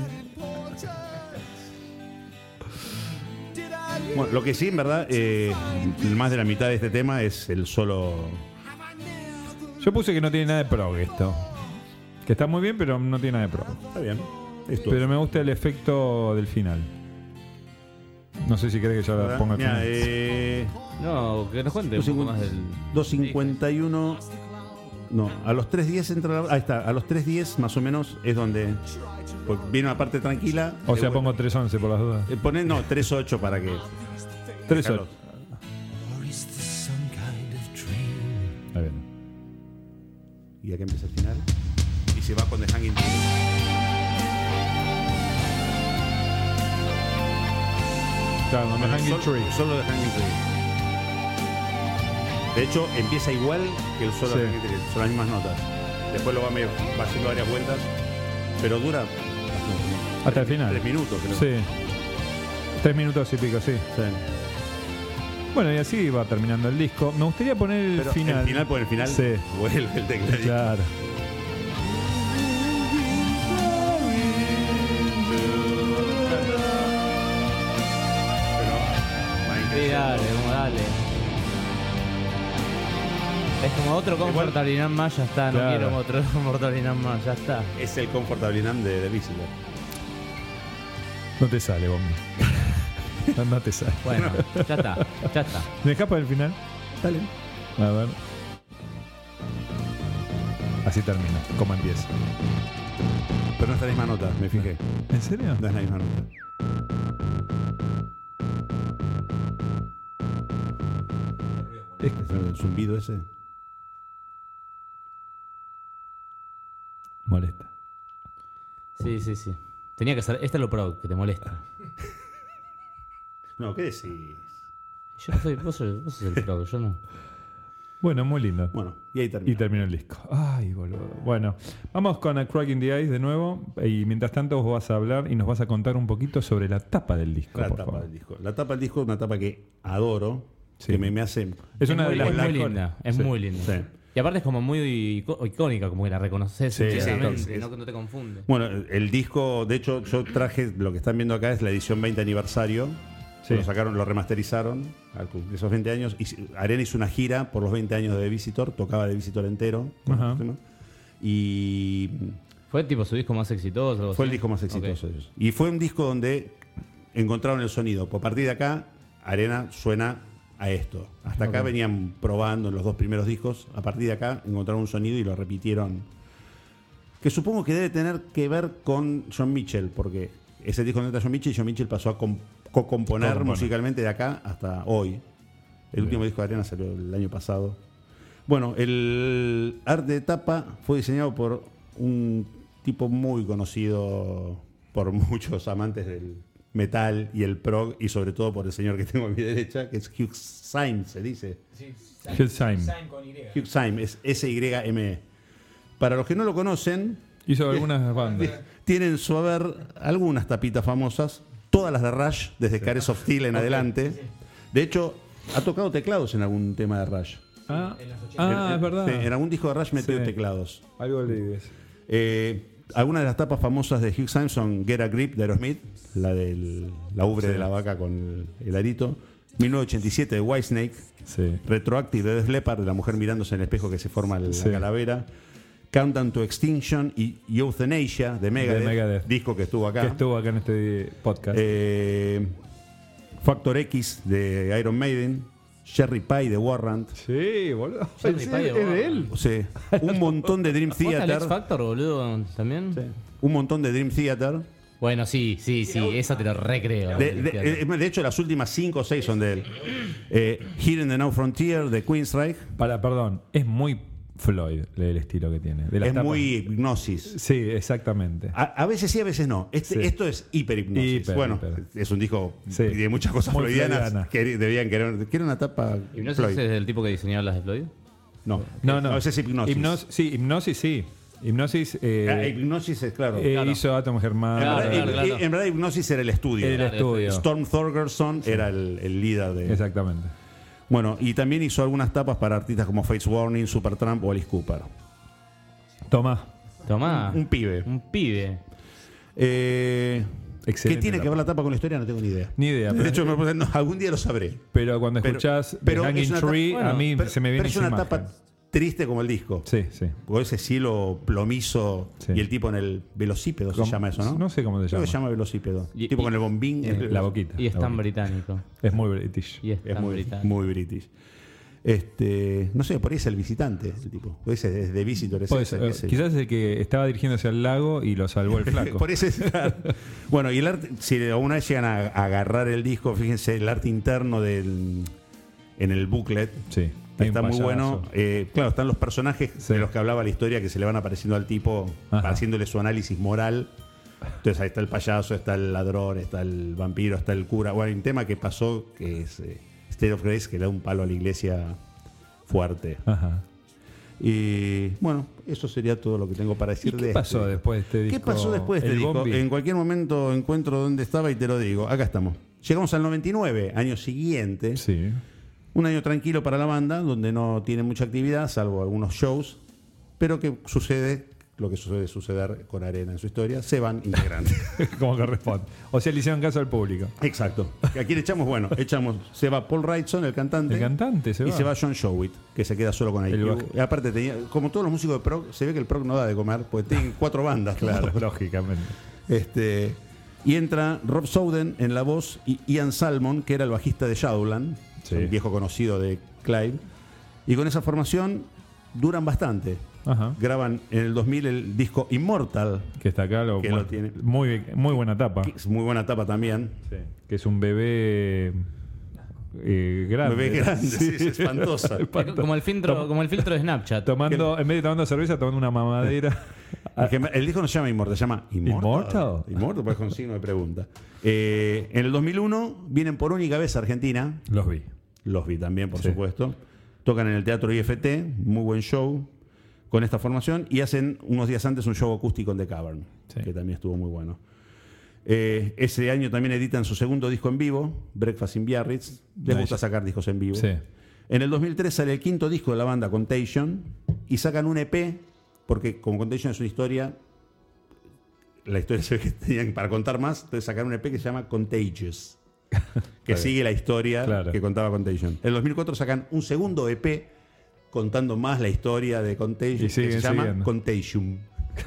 Bueno, lo que sí, en verdad, eh, más de la mitad de este tema es el solo. Yo puse que no tiene nada de prog esto. Que está muy bien, pero no tiene nada de prog. Está bien. Esto. Pero me gusta el efecto del final. No sé si querés que yo la ponga al Mira, final. eh, No, que nos cuente un poco más del. dos cincuenta y uno. No, a los tres diez entra la. Ahí está, a los tres diez más o menos es donde. Pues viene una parte tranquila. O de sea, vuelta. pongo tres once por las dudas. Eh, Poné, no, tres ocho para que. tres Carlos. ocho. Or is this some kind of dream? Está bien. Y acá empieza el final. Y se va con The Hanging Tree. Claro, con The Hanging Solo- Tree. Solo The Hanging Tree. De hecho, empieza igual que el solo Sí. de Hanging Tree. Son las mismas notas. Después lo va, medio, va haciendo varias vueltas. Pero dura. Hasta el final. Tres minutos, creo. Sí. Tres minutos y pico, sí. Sí. Bueno, y así va terminando el disco. Me gustaría poner el Pero final. el final por el final Sí. vuelve el teclado. Claro. Sí, dale, como dale. Es como otro Comfortable más, ya está. No Claro. quiero otro Comfortable más, ya está. Es el Comfortable Nam de The Visitor. No te sale, Bombi. No, no te sale. Bueno, ya está, ya está. ¿Me escapa del final? Dale. A ver. Así termina, como empieza. Pero no es la misma nota, me fijé. ¿En serio? No es la misma nota. Es- Es el zumbido ese. Molesta. Sí, sí, sí. Tenía que ser. Este es lo pro que te molesta. No, ¿qué decís? Yo no soy. Vos sos, vos sos el pro, yo no. Bueno, muy lindo. Bueno, y ahí termina. Y terminó el disco. Ay, boludo. Bueno, vamos con A Crack in the Ice de nuevo. Y mientras tanto vos vas a hablar y nos vas a contar un poquito sobre la tapa del disco. La por tapa favor. del disco. La tapa del disco es una tapa que adoro, Sí. que me, me hace... Es una muy, de las es muy mejores. linda, es Sí. muy linda. Sí. Y aparte es como muy ico- icónica, como que la reconoces Sí, sinceramente, sí, sí. no, no te confunde. Bueno, el disco, de hecho, yo traje, lo que están viendo acá es la edición veinte aniversario. Sí. Lo sacaron, lo remasterizaron al cumplir esos veinte años. Y Arena hizo una gira por los veinte años de The Visitor, tocaba The Visitor entero. Ajá. Y ¿Fue tipo su disco más exitoso? algo fue el así? disco más exitoso Ok. de ellos. Y fue un disco donde encontraron el sonido. Por partir de acá, Arena suena a esto. Hasta acá Ok. venían probando en los dos primeros discos. A partir de acá encontraron un sonido y lo repitieron. Que supongo que debe tener que ver con John Mitchell, porque ese disco donde está John Mitchell y John Mitchell pasó a com- co-componer Co-componer. musicalmente de acá hasta hoy. El Bien. último disco de Arena salió el año pasado. Bueno, el arte de tapa fue diseñado por un tipo muy conocido por muchos amantes del metal y el prog, y sobre todo por el señor que tengo a mi derecha, que es Hugh Syme, se dice. Hugh Syme. Hugh Syme, es S Y M E. Para los que no lo conocen, Hizo algunas bandas. tienen en su haber algunas tapitas famosas, todas las de Rush, desde Cares of Steel en adelante. De hecho, ha tocado teclados en algún tema de Rush. Ah, ah, En- es verdad. sí, en algún disco de Rush metió Sí. teclados. Algo le Eh, algunas de las tapas famosas de Hugh Syme son Get a Grip de Aerosmith, la de la ubre Sí. de la vaca con el, el arito. mil novecientos ochenta y siete de Whitesnake. Sí. Retroactive de Def Leppard, de la mujer mirándose en el espejo que se forma la Sí. calavera. Countdown to Extinction y Euthanasia de Megadeth, De Megadeth. disco que estuvo acá. Que estuvo acá en este podcast. Eh, Factor X de Iron Maiden, Cherry Pie de Warrant. sí, boludo. Cherry ¿Es, Pie de es de Warrant. él? O sea, un montón de Dream ¿Vos el Theater. X Factor, boludo, también? Sí. Un montón de Dream Theater. Bueno, sí, sí, sí, eso te lo recreo. De, de- eh, de hecho, las últimas cinco o seis son de él. Eh, Here in the Now Frontier de Queensryche. Para, perdón, es muy Floyd, el estilo que tiene. De las Es tapas. muy hipnosis. Sí, exactamente. A, a veces sí, a veces no. Este, Sí. Esto es hiperhipnosis. Hiper, bueno, hiper. es un disco Sí. de muchas cosas Muy freudianas freudiana. que debían querer. ¿Quiere una tapa ¿Hipnosis Floyd? es el tipo que diseñó las de Floyd? No, No, no. A veces es hipnosis. Hipnos- sí, hipnosis sí. Hipnosis eh, Ah, hipnosis es claro. eh, claro. hizo Atom Germán. En, Claro, verdad, claro, en- claro. en verdad, hipnosis era el estudio. El Claro, estudio. Storm Thorgerson era el, el líder de. Exactamente. Bueno, y también hizo algunas tapas para artistas como Fates Warning, Supertramp o Alice Cooper. Toma. Tomá. Un pibe. Un pibe. Eh, ¿Qué Excelente tiene que tapa. ver la tapa con la historia? No tengo ni idea. Ni idea. De Pero, hecho, me puse- no, algún día lo sabré. pero cuando Pero- escuchás pero The es Hanging una tapa- Tree, bueno, a mí pero- se me pero viene es esa una imagen. tapa triste como el disco. Sí, sí. Con ese cielo plomizo Sí. y el tipo en el velocípedo se ¿Cómo? llama eso, ¿no? No sé cómo se Creo llama. que se llama velocípedo. Y- tipo y- con el bombín. Eh, la boquita. Y es la tan boquita. británico. Es muy british. Y es, Es tan muy, británico. muy british. Este, no sé, por ahí es el visitante, el tipo. Por ahí es de Visitor. Es Puede ese, ser, qué sé yo. quizás es el que estaba dirigiéndose al lago y lo salvó el flaco. Por eso es- bueno, y el arte, si alguna vez llegan a, a agarrar el disco, fíjense el arte interno del en el booklet. Sí. Hay Está un muy payaso. bueno. Eh, claro, están los personajes Sí. de los que hablaba la historia que se le van apareciendo al tipo, Ajá. haciéndole su análisis moral. Entonces ahí está el payaso, está el ladrón, está el vampiro, está el cura. Bueno, hay un tema que pasó que es eh, State of Grace, que le da un palo a la iglesia fuerte. Ajá. Y bueno, eso sería todo lo que tengo para ¿Y decir qué de pasó este disco. después de este disco? ¿Qué pasó después de este El disco? Bombi. En cualquier momento encuentro dónde estaba y te lo digo. Acá estamos. Llegamos al noventa y nueve, año siguiente. Sí. Un año tranquilo para la banda, donde no tiene mucha actividad, salvo algunos shows. Pero que sucede lo que suele suceder con Arena en su historia. Se van integrantes. Como corresponde. O sea, le hicieron caso al público. Exacto. ¿A quién echamos? Bueno, echamos. Se va Paul Wrightson, el cantante. El cantante se y va. se va John Showit, que se queda solo con I El Q. bajo. Y aparte, tenía, como todos los músicos de prog, se ve que el prog no da de comer, porque tienen cuatro bandas, claro. Lógicamente. Este, y entra Rob Souden en la voz y Ian Salmon, que era el bajista de Shadowland, Sí. un viejo conocido de Clive. Y con esa formación duran bastante. Ajá. Graban en el dos mil el disco Immortal, Que está acá. Lo, Que lo tiene. Muy, muy buena tapa. que es muy buena tapa también. Sí. Que es un bebé eh, grande. Bebé grande, sí, es espantosa. Es como el filtro, como el filtro de Snapchat. Tomando, en vez de tomando cerveza, tomando una mamadera. El, que- el disco no se llama Immortal, se llama Immortal. ¿Immortal? Immortal, pues con signo de pregunta. Eh, en el dos mil uno vienen por única vez a Argentina. Los vi. Los vi también, por Sí. supuesto. Tocan en el Teatro I F T, muy buen show con esta formación. Y hacen unos días antes un show acústico en The Cavern, Sí. que también estuvo muy bueno. Eh, ese año también editan su segundo disco en vivo, Breakfast in Biarritz. Les Nice. gusta sacar discos en vivo. Sí. En el dos mil tres sale el quinto disco de la banda, Contagion, y sacan un E P, porque como Contagion es una historia, la historia se ve que tenían para contar más, entonces sacaron un E P que se llama Contagious, que Está sigue la historia Claro. que contaba Contagion. En el dos mil cuatro sacan un segundo E P contando más la historia de Contagion, Y que siguen se llama siguiendo. Contagion.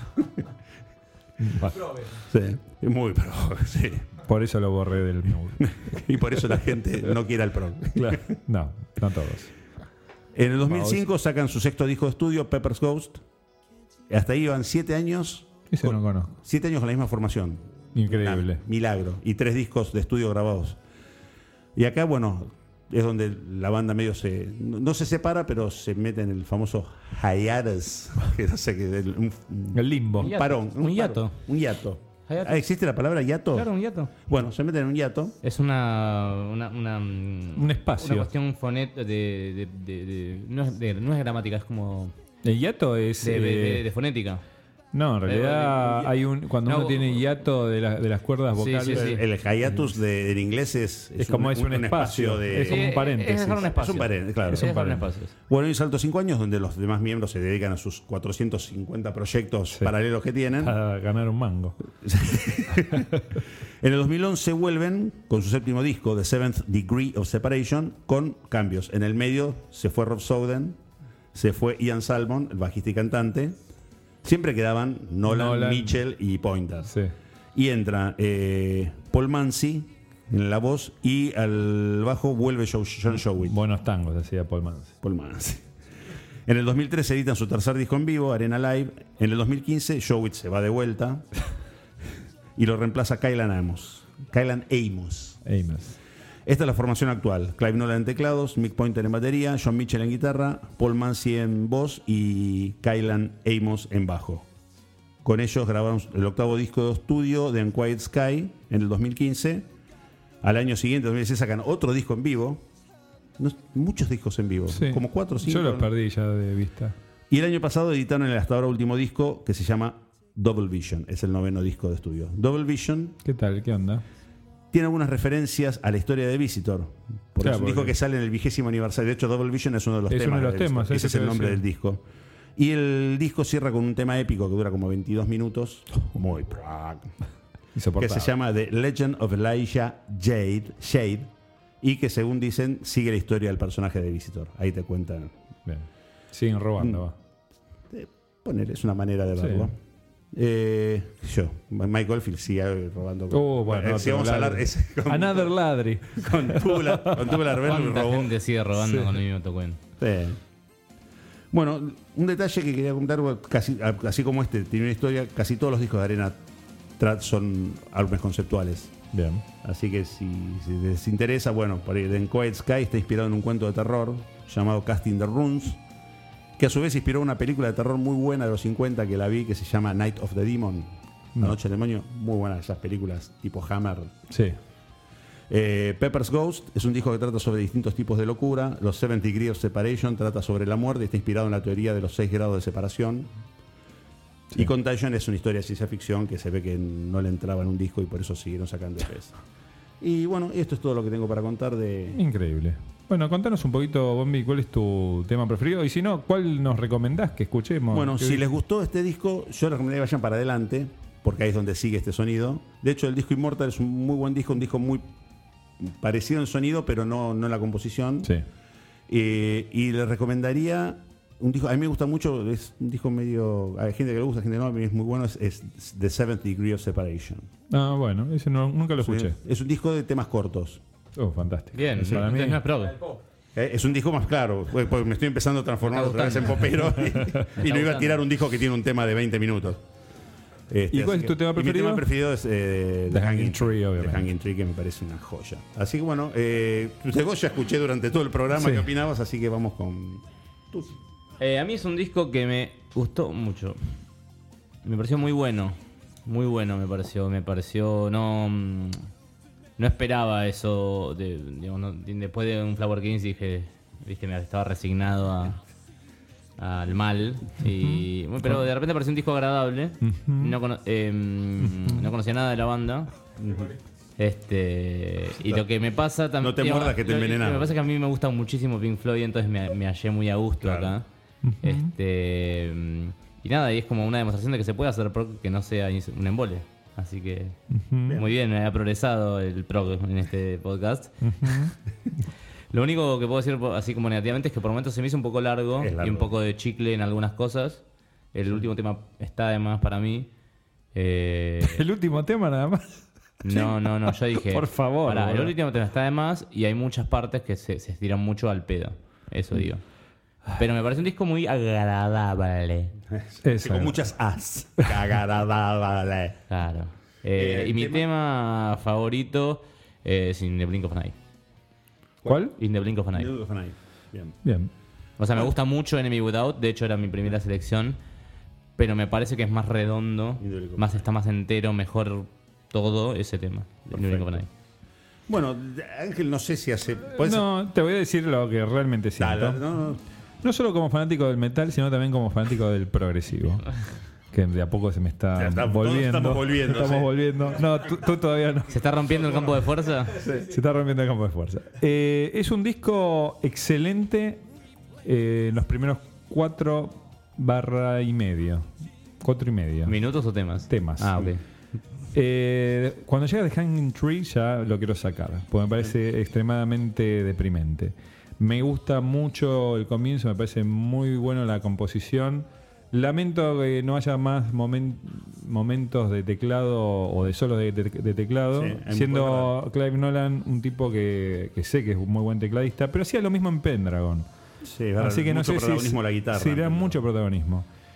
Va. Sí, es muy pro, sí. Por eso lo borré del móvil. Y por eso la gente no quiere al pro. Claro. No, no todos. En el dos mil cinco sacan su sexto disco de estudio, Pepper's Ghost. Hasta ahí van siete años. Ese con- no conozco. Siete años con la misma formación. Increíble. Ah, milagro. Y tres discos de estudio grabados. Y acá, bueno, es donde la banda medio se. No, no se separa, pero se mete en el famoso hiatus. Que no sé qué. el- Un, El limbo. un hiato. parón. Un hiato. parón, Un hiato. Hiato. Ah, ¿existe la palabra hiato? Claro, un hiato. Bueno, se meten en un hiato. Es una, una, una mm, Un espacio. Una cuestión fonética de, de, de- de- no, es, de- no es gramática, es como El hiato es. de, de- eh, de fonética. no, en realidad eh, hay un. Cuando no, uno tiene hiato de, la- de las cuerdas Sí, vocales. sí, sí. El, el hiatus de, en inglés es, Es como es un espacio, de. es como un paréntesis. Es dejar un espacio. Es un paréntesis, claro. Es un Es dejar un paréntesis. espacio. Bueno, y salto cinco años donde los demás miembros se dedican a sus cuatrocientos cincuenta proyectos Sí. paralelos que tienen. Para ganar un mango. En el dos mil once vuelven con su séptimo disco, The Seventh Degree of Separation, con cambios. En el medio se fue Rob Souden, se fue Ian Salmon, el bajista y cantante. Siempre quedaban Nolan, Nolan. Mitchell y Pointer. Sí. Y entra eh, Paul Manzi en la voz y al bajo vuelve Joe- John Showit. Buenos tangos hacía Paul Manzi. Paul Manzi. En el dos mil trece editan su tercer disco en vivo, Arena Live. En el dos mil quince Showit se va de vuelta y lo reemplaza Kylan Amos. Kylan Amos. Amos. Esta es la formación actual. Clive Nolan en teclados, Mick Pointer en batería, John Mitchell en guitarra, Paul Mancy en voz y Kylan Amos en bajo. Con ellos grabaron el octavo disco de estudio de Unquiet Sky en el dos mil quince. Al año siguiente, dos mil dieciséis, sacan otro disco en vivo. No, muchos discos en vivo, Sí. como cuatro o cinco. Yo los perdí ya de vista. Y el año pasado editaron el hasta ahora último disco que se llama Double Vision. Es el noveno disco de estudio. Double Vision ¿Qué tal? ¿Qué onda? tiene algunas referencias a la historia de Visitor. Porque Claro, es un disco porque- que sale en el vigésimo aniversario. De hecho, Double Vision es uno de los Es temas. uno de los del temas, disco. eso Ese es te el iba a nombre decir. del disco. Y el disco cierra con un tema épico que dura como veintidós minutos. Muy prog. Que Insoportable. se llama The Legend of Elijah Jade, Shade. Y que, según dicen, sigue la historia del personaje de Visitor. Ahí te cuentan. Bien. Siguen robando, Mm. va. Eh, Poner, es una manera de verlo. Sí. Eh, yo, Mike Oldfield sigue robando. Oh, bueno, Eh, otro si vamos a hablar ladri. es con, Another Ladri. con Tubular, con Tubular Bells ¿Cuánta robó. gente sigue robando Sí. con el mismo tocuén? Sí. Bueno, un detalle que quería contar, casi, así como este tiene una historia, casi todos los discos de Arena Trad son álbumes conceptuales. Bien. Así que si, si les interesa, bueno, por ahí, The Unquiet Sky está inspirado en un cuento de terror llamado Casting the Runes, que a su vez inspiró una película de terror muy buena de los cincuenta que la vi, que se llama Night of the Demon, La No. Noche del Demonio. Muy buena esas películas tipo Hammer. Sí. Eh, Pepper's Ghost es un disco que trata sobre distintos tipos de locura. Los setenta Degrees of Separation trata sobre la muerte y está inspirado en la teoría de los seis grados de separación. Sí. Y Contagion es una historia de ciencia ficción que se ve que no le entraba en un disco y por eso siguieron sacando E Pes. Y bueno, esto es todo lo que tengo para contar de... Increíble. Bueno, contanos un poquito, Bombi, cuál es tu tema preferido y si no, ¿cuál nos recomendás que escuchemos? Bueno, ¿Qué si dis- les gustó este disco, yo les recomendaría que vayan para adelante, porque ahí es donde sigue este sonido. De hecho, el disco Immortal es un muy buen disco, un disco muy parecido en sonido, pero no, no en la composición. Sí. Eh, y les recomendaría un disco, a mí me gusta mucho, es un disco medio, hay gente que le gusta, gente que no, a mí es muy bueno, es, es The Seventh Degree of Separation. Ah, bueno, ese no- nunca lo escuché. Es un disco de temas cortos. Oh, fantástico. Bien, Para mí- entonces no es prog. Eh, Es un disco más claro, pues, pues me estoy empezando a transformar Está otra vez en popero y, y no iba a tirar un disco que tiene un tema de veinte minutos. Este, ¿Y cuál así es tu que- tema y Mi preferido? tema preferido es eh, The Hanging Tree, obviamente. The Hanging Tree, que me parece una joya. Así que bueno, eh, de vos ya escuché durante todo el programa Sí. qué opinabas, así que vamos con... tus- Eh, a mí es un disco que me gustó mucho. Me pareció muy bueno. Muy bueno me pareció. Me pareció. No. mm, No esperaba eso. De, digamos, no- después de un Flower Kings dije. Viste, me estaba resignado a, al mal. Y, bueno, pero de repente pareció un disco agradable. No, cono- eh, no conocía nada de la banda. Este y lo que me pasa también. No te muerdas que te envenenamos. Lo que pasa es que a mí me gusta muchísimo Pink Floyd, entonces me, me hallé muy a gusto Claro. acá. Este mm, y nada, y es como una demostración de que se puede hacer prog que no sea un embole. Así que muy bien, ha progresado el prog en este podcast. Lo único que puedo decir así como negativamente es que por momentos se me hizo un poco largo, Es largo. y un poco de chicle en algunas cosas. El último tema está además para mí. Eh, El último tema nada más. no, no, no, yo dije. Por favor, pará, el boludo. último tema está de más y hay muchas partes que se, se estiran mucho al pedo. Eso digo. Pero me parece un disco muy agradable. Esa. Con muchas as. Agradable. Claro. Eh, Eh, y mi tema- tema favorito es In the Blink of an Eye. ¿Cuál? In the Blink of an Eye. Bien. Bien. O sea, me gusta mucho Enemy Without. De hecho, era mi primera selección. Pero me parece que es más redondo. In the Blink of Más está más entero, mejor todo ese tema. In the Blink of an Eye. Bueno, Ángel, no sé si hace... ¿puedes- No, te voy a decir lo que realmente siento. Dale, no, no. No solo como fanático del metal, sino también como fanático del progresivo. Que de a poco se me está Ya estamos- todos volviendo. estamos volviendo, Estamos sí. volviendo. No, tú, tú todavía no. ¿Se está rompiendo el campo de fuerza? Se está rompiendo el campo de fuerza. Eh, es un disco excelente eh, en los primeros cuatro barra y medio. Cuatro y medio. ¿Minutos o temas? Temas. Ah, ok. Eh, cuando llega The Hanging Tree ya lo quiero sacar, porque me parece extremadamente deprimente. Me gusta mucho el comienzo, me parece muy bueno la composición. Lamento que no haya más momen- momentos de teclado o de solos de, de- de teclado, Sí, hay siendo muy Clive Nolan un tipo que, que sé que es un muy buen tecladista, pero hacía lo mismo en Pendragon. Sí, es verdad, Así que no mucho sé si, protagonismo la guitarra. si le dan pero- mucho protagonismo.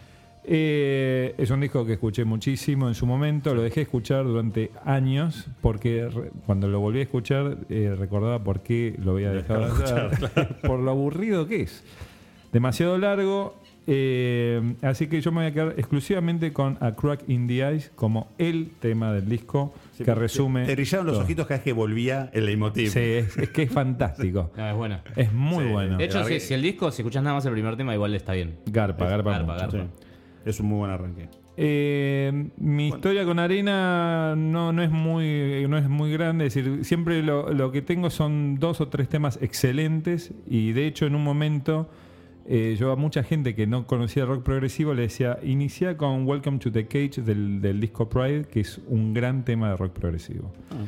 Eh, es un disco que escuché muchísimo en su momento, lo dejé escuchar durante años porque re- cuando lo volví a escuchar eh, recordaba por qué lo había dejado de hacer, por lo aburrido que es. Demasiado largo, eh, así que yo me voy a quedar exclusivamente con A Crack in the Ice como el tema del disco Sí, que resume. Te brillaron los todo. ojitos cada vez que volvía el leitmotiv. Sí, es, es que es fantástico. No, es bueno. Es muy Sí. bueno. De hecho, largué. si, si el disco, si escuchas nada más el primer tema, igual está bien. Garpa, garpa, Garpa, mucho. garpa. Sí. Es un muy buen arranque. Eh, mi historia con Arena no, no es muy no es muy grande, es decir, siempre lo, lo que tengo son dos o tres temas excelentes y de hecho en un momento eh, yo a mucha gente que no conocía rock progresivo le decía, inicia con Welcome to the Cage del, del disco Pride, que es un gran tema de rock progresivo.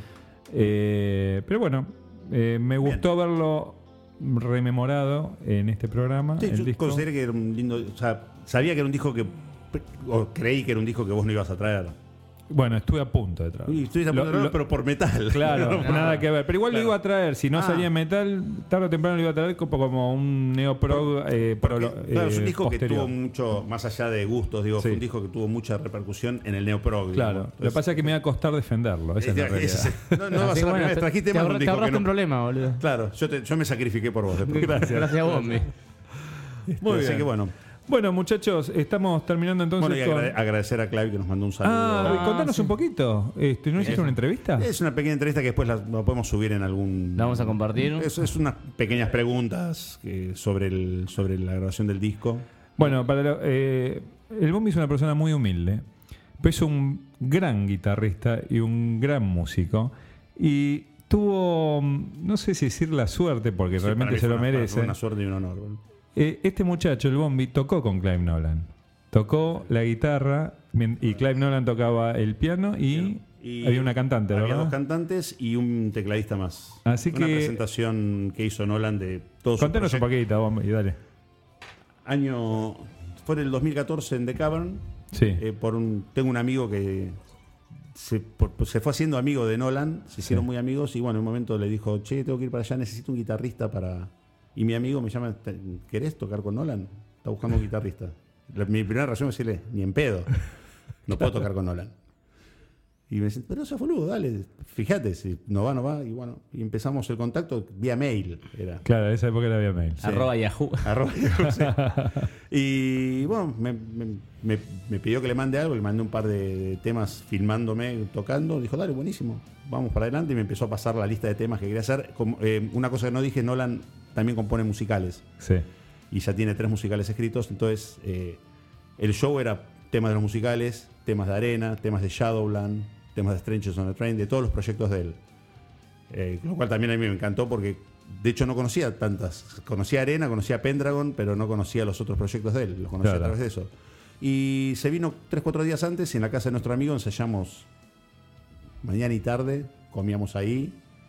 Eh, pero bueno, eh, me gustó haberlo rememorado en este programa. Sí, el yo disco. consideré que era un lindo. O sea, sabía que era un disco que. O creí que era un disco que vos no ibas a traer. Bueno, estuve a punto de traer. Y estuviste a punto de traerlo, pero por metal. Claro, No, nada que ver. Pero igual Claro. lo iba a traer. Si no Ah. salía en metal, tarde o temprano lo iba a traer como, como un neoprog eh, Porque, prolo- claro, es un eh, disco que posterior. tuvo mucho, más allá de gustos, digo, fue Sí. un disco que tuvo mucha repercusión en el neoprog. Claro, lo que pasa es que me va a costar defenderlo. Esa es la realidad. No, no va a Así ser la que bueno, primera vez. te, Trajiste te más de ahorra- un te disco que ahorraste no. un problema, boludo. Claro, yo, te- yo me sacrifiqué por vos. después. Gracias. Gracias a vos, mi. Muy Así bien. que bueno. Bueno, muchachos, estamos terminando entonces Bueno, y con... agrade- agradecer a Clive que nos mandó un saludo. Ah, Ah, contanos sí. un poquito. Este, ¿No hiciste una entrevista? Es una pequeña entrevista que después la, la podemos subir en algún. La vamos a compartir. Es, es unas pequeñas preguntas que- sobre, el, sobre la grabación del disco. Bueno, para lo- eh, el Bombi es una persona muy humilde, pero es un gran guitarrista y un gran músico. Y tuvo, no sé si decir la suerte, porque Sí, realmente para mí se fue lo una- merece. fue una suerte y un honor. bueno. Eh, este muchacho, el Bombi, tocó con Clive Nolan. Tocó la guitarra mien- y Clive Nolan tocaba el piano y, Y había una cantante, había ¿verdad? dos cantantes y un tecladista más. Así una que- presentación que hizo Nolan de todos sus Contanos un proyectos. poquito, Bombi, dale. Año fue en el dos mil catorce en The Cavern. Sí. Eh, por un, tengo un amigo que se, por- se fue haciendo amigo de Nolan, se hicieron Sí. muy amigos y bueno, en un momento le dijo, che, tengo que ir para allá, necesito un guitarrista para... Y mi amigo me llama, "¿Te- ¿querés tocar con Nolan? Está buscando un guitarrista. La- mi primera reacción es decirle, ni en pedo, no puedo tocar con Nolan. Y me dicen, pero no seas boludo, dale, fíjate, si no va, no va. Y bueno, y empezamos el contacto vía mail. Era. Claro, en esa época era había mail. Sí. Arroba Yahoo. Arroba, sí. Y bueno, me, me- me- me pidió que le mande algo, le mandé un par de temas filmándome, tocando. Dijo, dale, buenísimo, vamos para adelante. Y me empezó a pasar la lista de temas que quería hacer. Como, eh, una cosa que no dije, Nolan también compone musicales. Sí. Y ya tiene tres musicales escritos. Entonces, eh, el show era temas de los musicales, temas de Arena, temas de Shadowland, temas de Strangers on a Train, de todos los proyectos de él. Eh, lo cual también a mí me encantó porque de hecho no conocía tantas. Conocía Arena, conocía Pendragon, pero no conocía los otros proyectos de él. Los conocía Claro. a través de eso. Y se vino tres, cuatro días antes y en la casa de nuestro amigo ensayamos mañana y tarde, comíamos ahí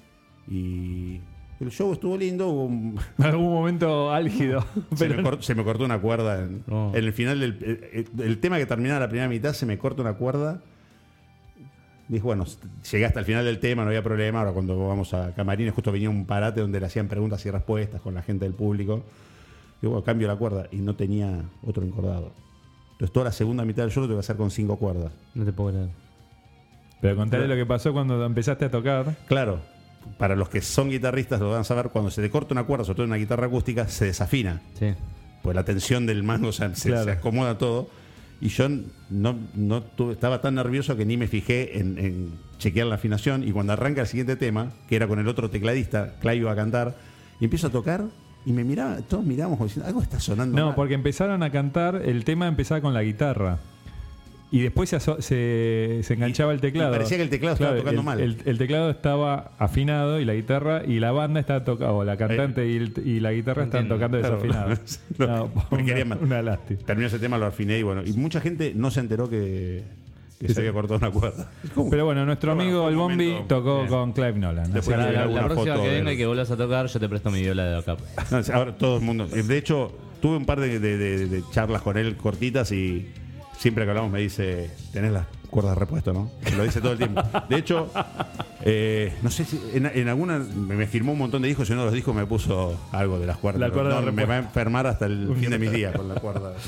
y el show estuvo lindo. Hubo un- Algún momento álgido. se, pero me cort- se me cortó una cuerda en, No. en el final del el, el- el tema que terminaba la primera mitad, se me corta una cuerda. Dije, bueno, llegué hasta el final del tema, no había problema. Ahora cuando vamos a camarines, justo venía un parate donde le hacían preguntas y respuestas con la gente del público. Digo, bueno, cambio la cuerda y no tenía otro encordado. Entonces toda la segunda mitad del show lo tuve que hacer con cinco cuerdas. No te puedo creer. Pero contale lo que pasó cuando empezaste a tocar. Claro, para los que son guitarristas lo van a saber, cuando se te corta una cuerda, sobre todo en una guitarra acústica, se desafina. Sí. Pues la tensión del mango, o sea, se, Claro. se acomoda todo. Y yo no, no tuve- estaba tan nervioso que ni me fijé en, en chequear la afinación. Y cuando arranca el siguiente tema, que era con el otro tecladista, Clive iba a cantar, y empiezo a tocar y me miraba, todos miramos como diciendo, algo está sonando No, mal". porque empezaron a cantar, el tema empezaba con la guitarra. Y después se, aso- se, se enganchaba el teclado. y parecía que el teclado estaba tocando el, mal. El, el teclado estaba afinado y la guitarra y la banda estaba tocando, o la cantante y, el- y la guitarra estaban Entiendo. tocando Claro. desafinados. No, No, me una, quería mal. una lástima. Terminó ese tema, lo afiné y bueno. Y mucha gente no se enteró que, que Sí, se sí. había cortado una cuerda. Pero bueno, nuestro Pero bueno, amigo fue el un Bombi momento- tocó Bien. con Clive Nolan. Después Así La, que- le- la- alguna la próxima foto que de- venga y que vuelvas a tocar, yo te presto mi viola de acá. No, ahora todo el mundo. De hecho, tuve un par de, de- de- de charlas con él cortitas y siempre que hablamos me dice, tenés las cuerdas de repuesto, ¿no? Me lo dice todo el tiempo. De hecho, eh, no sé si en, en alguna me, me firmó un montón de discos y uno de los discos me puso algo de las cuerdas. La cuerda No, de me repuesto. va a enfermar hasta el fin de mis días con la cuerda.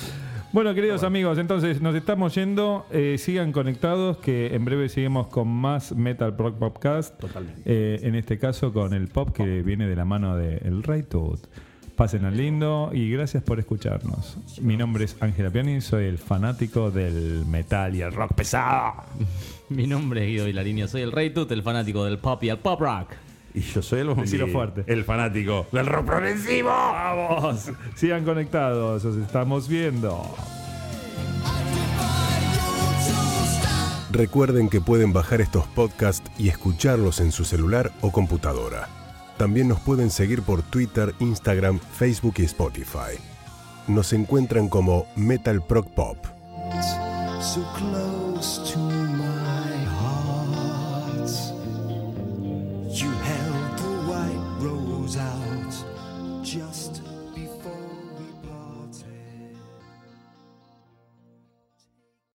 Bueno, queridos amigos, entonces nos estamos yendo. Eh, sigan conectados, que en breve seguimos con más Metal Prog Podcast. Totalmente. Eh, en este caso con el pop que viene de la mano de El Rey Tut. Pasen al lindo y gracias por escucharnos. Mi nombre es Ángela Piani, soy el fanático del metal y el rock pesado. Mi nombre es Guido Vilarinho, soy el Rey Tut, el fanático del pop y el pop rock. Y yo soy el, Decilo fuerte. el fanático del rock progresivo. ¡Vamos! Sigan conectados, os estamos viendo. Recuerden que pueden bajar estos podcasts y escucharlos en su celular o computadora. También nos pueden seguir por Twitter, Instagram, Facebook y Spotify. Nos encuentran como Metal Prog Pop. So close to my